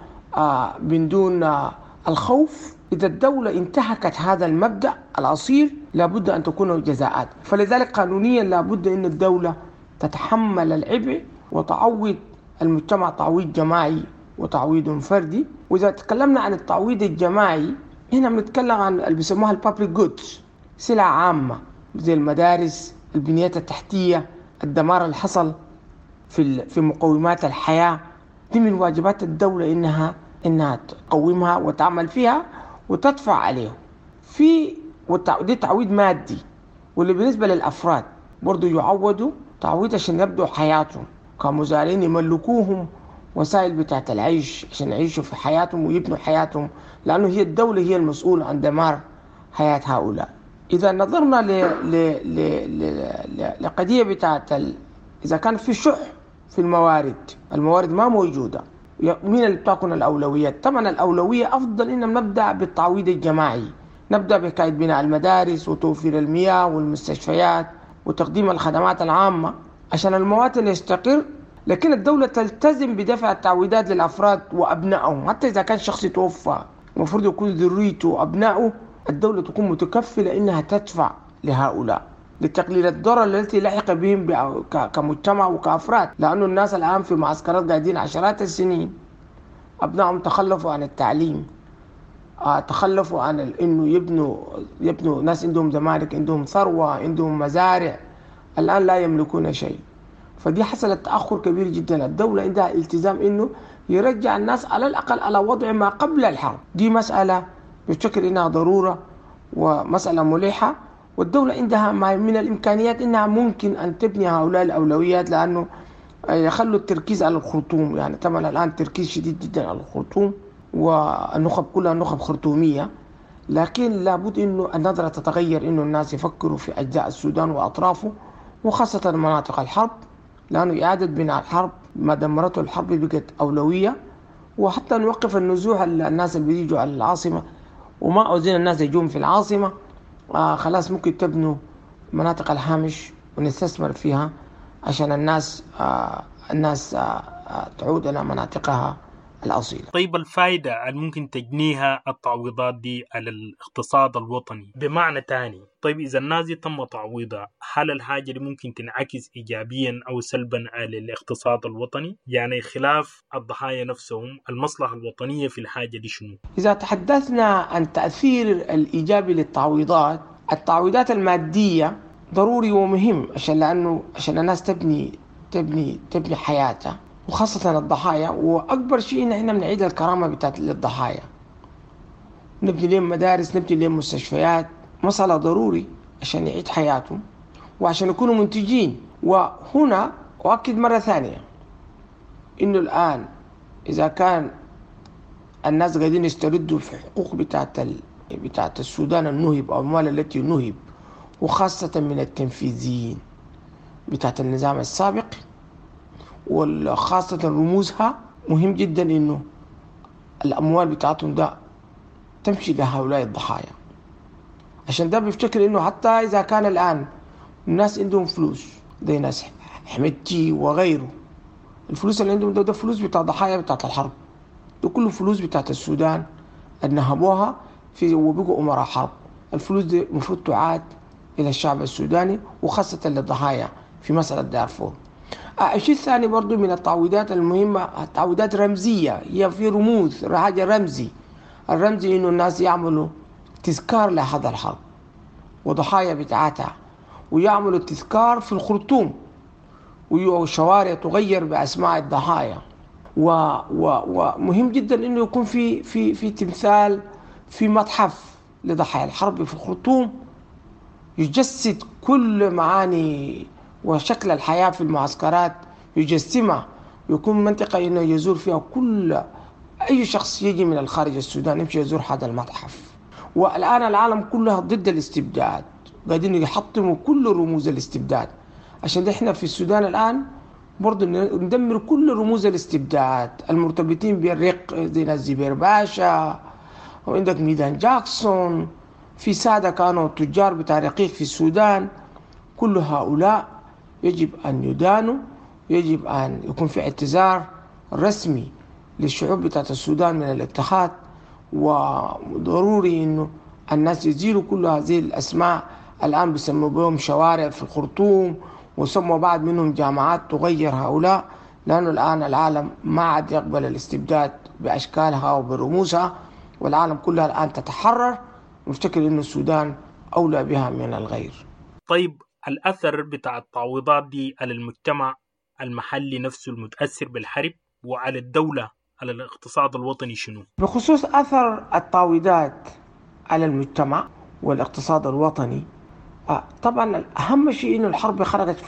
دون الخوف. إذا الدولة انتهكت هذا المبدأ الأصيل لابد أن تكون جزاءات. فلذلك قانونيا لابد أن الدولة تتحمل العبء وتعوض المجتمع تعويض جماعي وتعويض فردي. وإذا تكلمنا عن التعويض الجماعي هنا بنتكلم عن اللي بيسموها البابليك جودز، سلع عامة زي المدارس، البنيات التحتية، الدمار اللي حصل في مقومات الحياة. دي من واجبات الدولة إنها تقومها وتعمل فيها وتدفع عليه. دي تعويض مادي. واللي بالنسبة للأفراد برضو يعوضوا تعويض عشان يبدوا حياتهم كمزارعين، يملكوهم وسائل بتاعة العيش عشان يعيشوا في حياتهم ويبنوا حياتهم، لأنه هي الدولة هي المسؤولة عن دمار حياة هؤلاء. إذا نظرنا لقضية بتاعة إذا كان في شح في الموارد ما موجودة، مين اللي بتكون الأولويات؟ طبعا الأولوية أفضل إن نبدأ بالتعويض الجماعي، نبدأ بحكاية بناء المدارس وتوفير المياه والمستشفيات وتقديم الخدمات العامة عشان المواطن يستقر. لكن الدولة تلتزم بدفع التعويضات للأفراد وأبنائهم، حتى إذا كان شخص توفى المفروض يكون ذريته وأبنائه، الدولة تكون متكفلة إنها تدفع لهؤلاء لتقليل الضرر التي لحق بهم كمجتمع وكأفراد. لأنه الناس الآن في معسكرات قاعدين عشرات السنين، أبنائهم تخلفوا عن التعليم، تخلفوا عن إنه يبنوا ناس عندهم زمالك، عندهم ثروة، عندهم مزارع، الآن لا يملكون شيء. فدي حصلت تأخر كبير جدا. الدولة عندها التزام إنه يرجع الناس على الأقل على وضع ما قبل الحرب. دي مسألة بشكل إنها ضرورة ومسألة ملحة، والدولة عندها من الإمكانيات إنها ممكن أن تبني هؤلاء الأولويات، لأنه يخلوا التركيز على الخرطوم. يعني طبعا الآن تركيز شديد جدا على الخرطوم والنخب كلها نخب خرطومية، لكن لابد إنه النظرة تتغير، إنه الناس يفكروا في أجزاء السودان وأطرافه وخاصة مناطق الحرب، لأنه إعادة بناء الحرب ما دمرته الحرب بقت أولوية. وحتى نوقف النزوح الناس اللي بيجوا على العاصمة، وما عاوزين الناس يجون في العاصمة، خلاص ممكن تبنوا مناطق الهامش ونستثمر فيها عشان الناس تعود إلى مناطقها الأصيلة. طيب الفائدة اللي ممكن تجنيها التعويضات دي على الاقتصاد الوطني بمعنى تاني، طيب إذا الناس دي تم تعويضها، هل الحاجة دي ممكن تنعكس إيجابيا أو سلبا على الاقتصاد الوطني؟ يعني خلاف الضحايا نفسهم، المصلحة الوطنية في الحاجة دي شنو؟ إذا تحدثنا عن تأثير الإيجابي للتعويضات، التعويضات المادية ضروري ومهم عشان الناس تبني حياتها، وخاصة الضحايا. وأكبر شيء إن إحنا بنعيد الكرامة بتاعت للضحايا، نبني لهم مدارس، نبني لهم مستشفيات، مسألة ضروري عشان يعيد حياتهم وعشان يكونوا منتجين. وهنا أؤكد مرة ثانية إنه الآن إذا كان الناس قاعدين يستردوا في حقوق بتاعت السودان النهب أو المال التي نهب، وخاصة من التنفيذيين بتاعت النظام السابق، وخاصة رموزها مهم جدا إنه الأموال بتاعتهم ده تمشي لهؤلاء الضحايا، عشان ده بيفتكر إنه حتى إذا كان الآن الناس عندهم فلوس زي ناس حمدتي وغيره، الفلوس اللي عندهم ده فلوس بتاع ضحايا بتاعت الحرب، ده كله فلوس بتاعت السودان نهبوها في وبقوا أمراء حرب. الفلوس دي المفروض تعاد إلى الشعب السوداني وخاصة للضحايا في مسألة دارفور. الشيء الثاني برضو من التعويضات المهمة تعويضات رمزية، هي في رموز حاجة رمزي. الرمزي إنه الناس يعملوا تذكار لهذا الحرب وضحايا بتاعتها، ويعملوا تذكار في الخرطوم والشوارع تغير بأسماء الضحايا. ومهم جدا إنه يكون في تمثال في متحف لضحايا الحرب في الخرطوم يجسد كل معاني وشكل الحياة في المعسكرات، يجسمها، ويكون منطقة إنه يزور فيها كل أي شخص يجي من الخارج السودان يمشي يزور هذا المتحف. والآن العالم كلها ضد الاستبداد، قاعدين يحطموا كل رموز الاستبداد، عشان ده احنا في السودان الآن برضو ندمر كل رموز الاستبداد المرتبطين بالرق زي ناس زبير باشا، وعندك ميدان جاكسون، في سادة كانوا تجار بتاع رقيق في السودان. كل هؤلاء يجب أن يدانوا، يجب أن يكون في اعتذار رسمي للشعوب بتاعت السودان من الاتخاذ، وضروري إنه الناس يزيلوا كل هذه الأسماء الآن بيسموا بهم شوارع في الخرطوم، وسموا بعض منهم جامعات تغير هؤلاء، لأنه الآن العالم ما عاد يقبل الاستبداد بأشكالها وبرموزها، والعالم كلها الآن تتحرر ويفتكر إنه السودان أولى بها من الغير. طيب الأثر بتاع التعويضات دي على المجتمع المحلي نفسه المتأثر بالحرب وعلى الدولة على الاقتصاد الوطني شنو؟ بخصوص أثر التعويضات على المجتمع والاقتصاد الوطني، طبعا أهم شيء إنه الحرب خرجت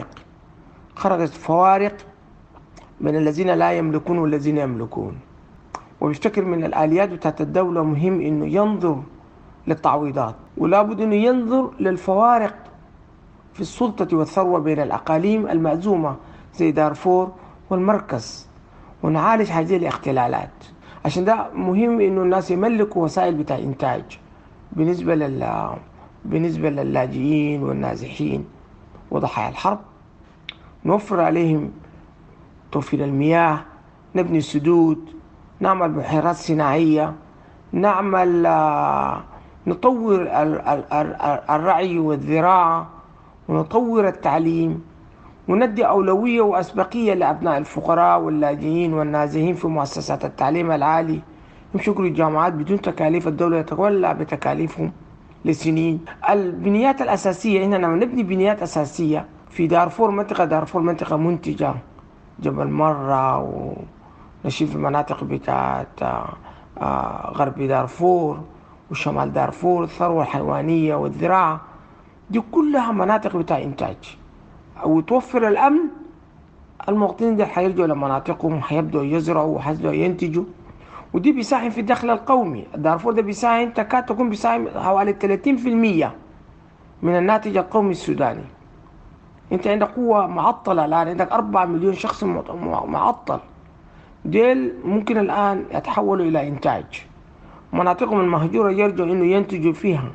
فوارق من الذين لا يملكون والذين يملكون، وبيفتكر من الآليات بتاعت الدولة مهم إنه ينظر للتعويضات، ولا بد إنه ينظر للفوارق في السلطة والثروة بين الأقاليم المعزومة زي دارفور والمركز، ونعالج هذه الاختلالات. عشان ده مهم إنه الناس يملكوا وسائل بتاع إنتاج بالنسبة للاجئين والنازحين وضحايا الحرب، نوفر عليهم توفير المياه، نبني سدود، نعمل بحيرات صناعية، نطور الرعي والزراعة، ونطور التعليم، وندي أولوية وأسبقية لأبناء الفقراء واللاجئين والنازحين في مؤسسات التعليم العالي، يمشوا الجامعات بدون تكاليف، الدولة تتولى بتكاليفهم لسنين. البنيات الأساسية، إننا نبني بنيات أساسية في دارفور منطقة منتجة، جبل مرة، ونشيل في المناطق بتاعت غرب دارفور وشمال دارفور، الثروة الحيوانية والزراعة، دي كلها مناطق بتاع إنتاج، وتوفر الأمن. المواطنين دي حيرجعوا لمناطقهم، حيبدأوا يزرعوا وحيبدأوا ينتجوا، ودي بيساهم في الدخل القومي. دارفور ده بيساهم، تكاد تكون بيساهم حوالي 30% من الناتج القومي السوداني. انت عندك قوة معطلة الآن، عندك 4 مليون شخص معطل، ديل ممكن الآن يتحولوا إلى إنتاج. مناطقهم المهجورة يرجعوا إنه ينتجوا فيها،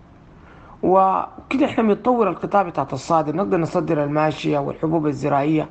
وكده احنا بنطور القطاع بتاعت الصادر، نقدر نصدر الماشية والحبوب الزراعية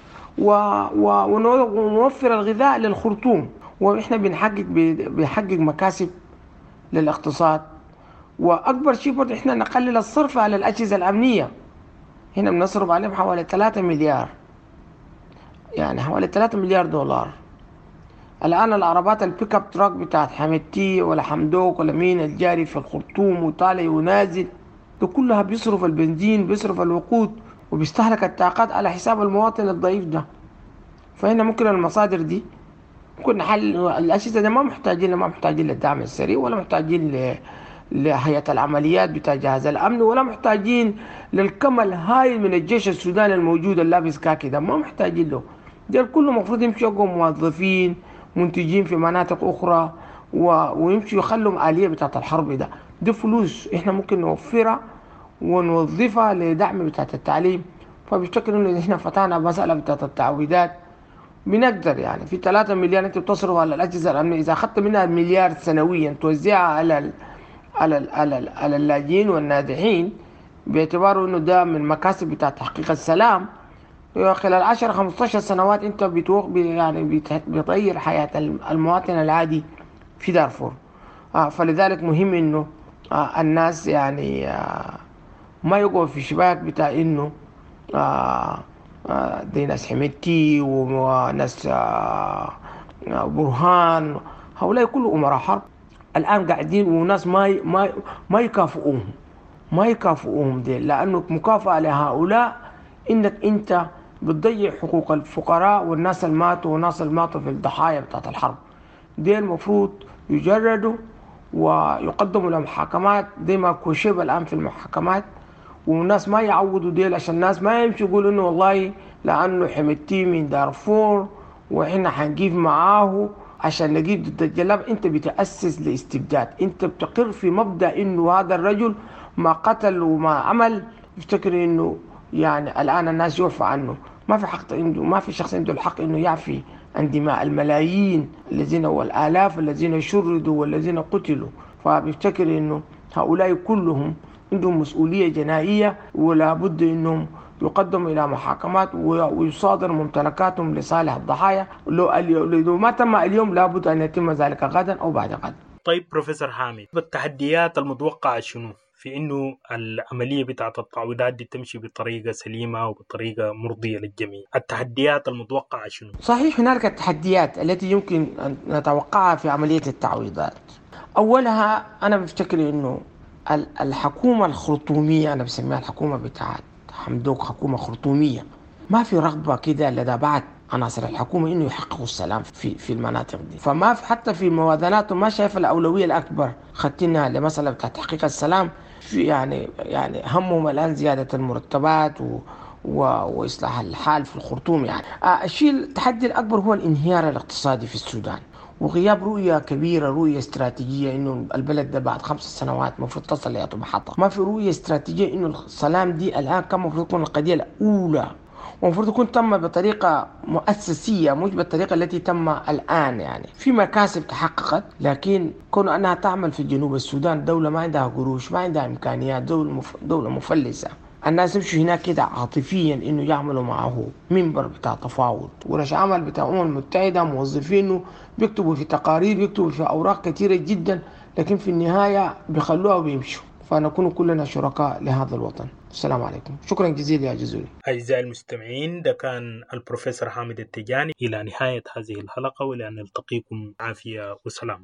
ونوفر الغذاء للخرطوم، واحنا بنحقق مكاسب للاقتصاد. واكبر شيء برضه احنا نقلل الصرف على الاجهزة الامنية، هنا بنصرف عليهم حوالي 3 مليار، يعني حوالي 3 مليار دولار. الآن العربات البيك اب تراك بتاعت حمدتي ولا حمدوك ولا مين الجاري في الخرطوم وطالع ونازل، ده كلها بيصرف البنزين، بيصرف الوقود، وبيستهلك الطاقات على حساب المواطن الضعيف ده. فهنا ممكن المصادر دي ممكن نحل الأجهزة ده، ما محتاجين للدعم السريع، ولا محتاجين لهيئة العمليات بتاع جهاز الأمن، ولا محتاجين للكم الهائل من الجيش السوداني الموجود اللابس كاكي ده، ما محتاجين له. ده كله مفروض يمشوا موظفين منتجين في مناطق أخرى، ويمشوا يخلوا آلية بتاعت الحرب ده. دي فلوس احنا ممكن نوفرها ونوظفها لدعم بتاعت التعليم فبيفتكر إنه إحنا فتحنا مسألة بتاعت التعويضات بنقدر يعني في 3 مليار أنت بتصرف على الأجهزة الأمنية، إذا أخذت منها مليار سنويا توزعها على اللاجئين والنازحين باعتباره إنه ده من مكاسب بتاع تحقيق السلام، خلال 10-15 سنوات أنت يعني بتغير حياة المواطن العادي في دارفور. فلذلك مهم إنه الناس يعني ما يقعوا في شباك بتاع إنه دي ناس حميدتي وناس برهان، هؤلاء كلهم أمراء حرب الآن قاعدين، وناس ما يكافئوهم دي، لأنه مكافأة لهؤلاء إنك أنت بتضيع حقوق الفقراء والناس الماتوا والناس الماتوا في الضحايا بتاعت الحرب. دي المفروض يجردوا ويقدموا لمحاكمات زي ما كوشيب الآن في المحاكمات، والناس ما يعودوا ديل عشان الناس ما يمشوا يقولوا إنه والله لأنه حميدتي من دارفور وإحنا حنجيب معاه عشان نجيب ضد الجلاب. أنت بتأسس لاستبداد، أنت بتقر في مبدأ إنه هذا الرجل ما قتل وما عمل، يفتكر إنه يعني الآن الناس يعفى عنه. ما في شخص عنده الحق إنه يعفي عن دماء الملايين الذين والآلاف الذين شردوا والذين قتلوا. فبيفتكر إنه هؤلاء كلهم عندهم مسؤولية جنائية، ولا بد إنهم يقدموا إلى محاكمات ويصادر ممتلكاتهم لصالح الضحايا. لو ما تم اليوم لابد أن يتم ذلك غدا أو بعد غد. طيب بروفيسور حامد، التحديات المتوقعة شنو في إنه العملية بتاعة التعويضات دي تمشي بطريقة سليمة وبطريقة مرضية للجميع؟ التحديات المتوقعة شنو؟ صحيح هناك التحديات التي يمكن أن نتوقعها في عملية التعويضات. أولها أنا بفتكر إنه الحكومة الخرطومية، أنا بسميها الحكومة بتاعت حمدوك حكومة خرطومية، ما في رغبة كده لدى بعض عناصر الحكومة إنه يحققوا السلام في المناطق دي. فما في حتى في موازناتهم ما شايف الأولوية الأكبر خدتنا لمسألة بتاع تحقيق السلام. في يعني همهم الآن زيادة المرتبات وإصلاح الحال في الخرطوم. يعني التحدي الأكبر هو الانهيار الاقتصادي في السودان، وغياب رؤية كبيرة، رؤية استراتيجية إنه البلد ده بعد 5 سنوات مفروض تصل لأطب محطة. ما في رؤية استراتيجية إنه السلام دي الآن كان مفروض تكون القضية الأولى، ومفروض تكون تم بطريقة مؤسسية مش بالطريقة التي تم الآن. يعني في مكاسب تحققت، لكن كون أنها تعمل في جنوب السودان، دولة ما عندها قروش، ما عندها إمكانيات، دولة مفلسة. الناس يمشوا هناك كده عاطفيا إنه يعملوا معه منبر بتاع تفاوض، ورش عمل بتاع الأمم المتحدة موظفينه بيكتبوا في تقارير، بيكتبوا في أوراق كثيرة جدا، لكن في النهاية بيخلوها وبيمشوا. فنكون كلنا شركاء لهذا الوطن. السلام عليكم، شكرا جزيلا يا جزولي. أعزائي المستمعين، ده كان البروفيسور حامد التجاني. إلى نهاية هذه الحلقة، وإلى أن نلتقيكم عافية وسلام.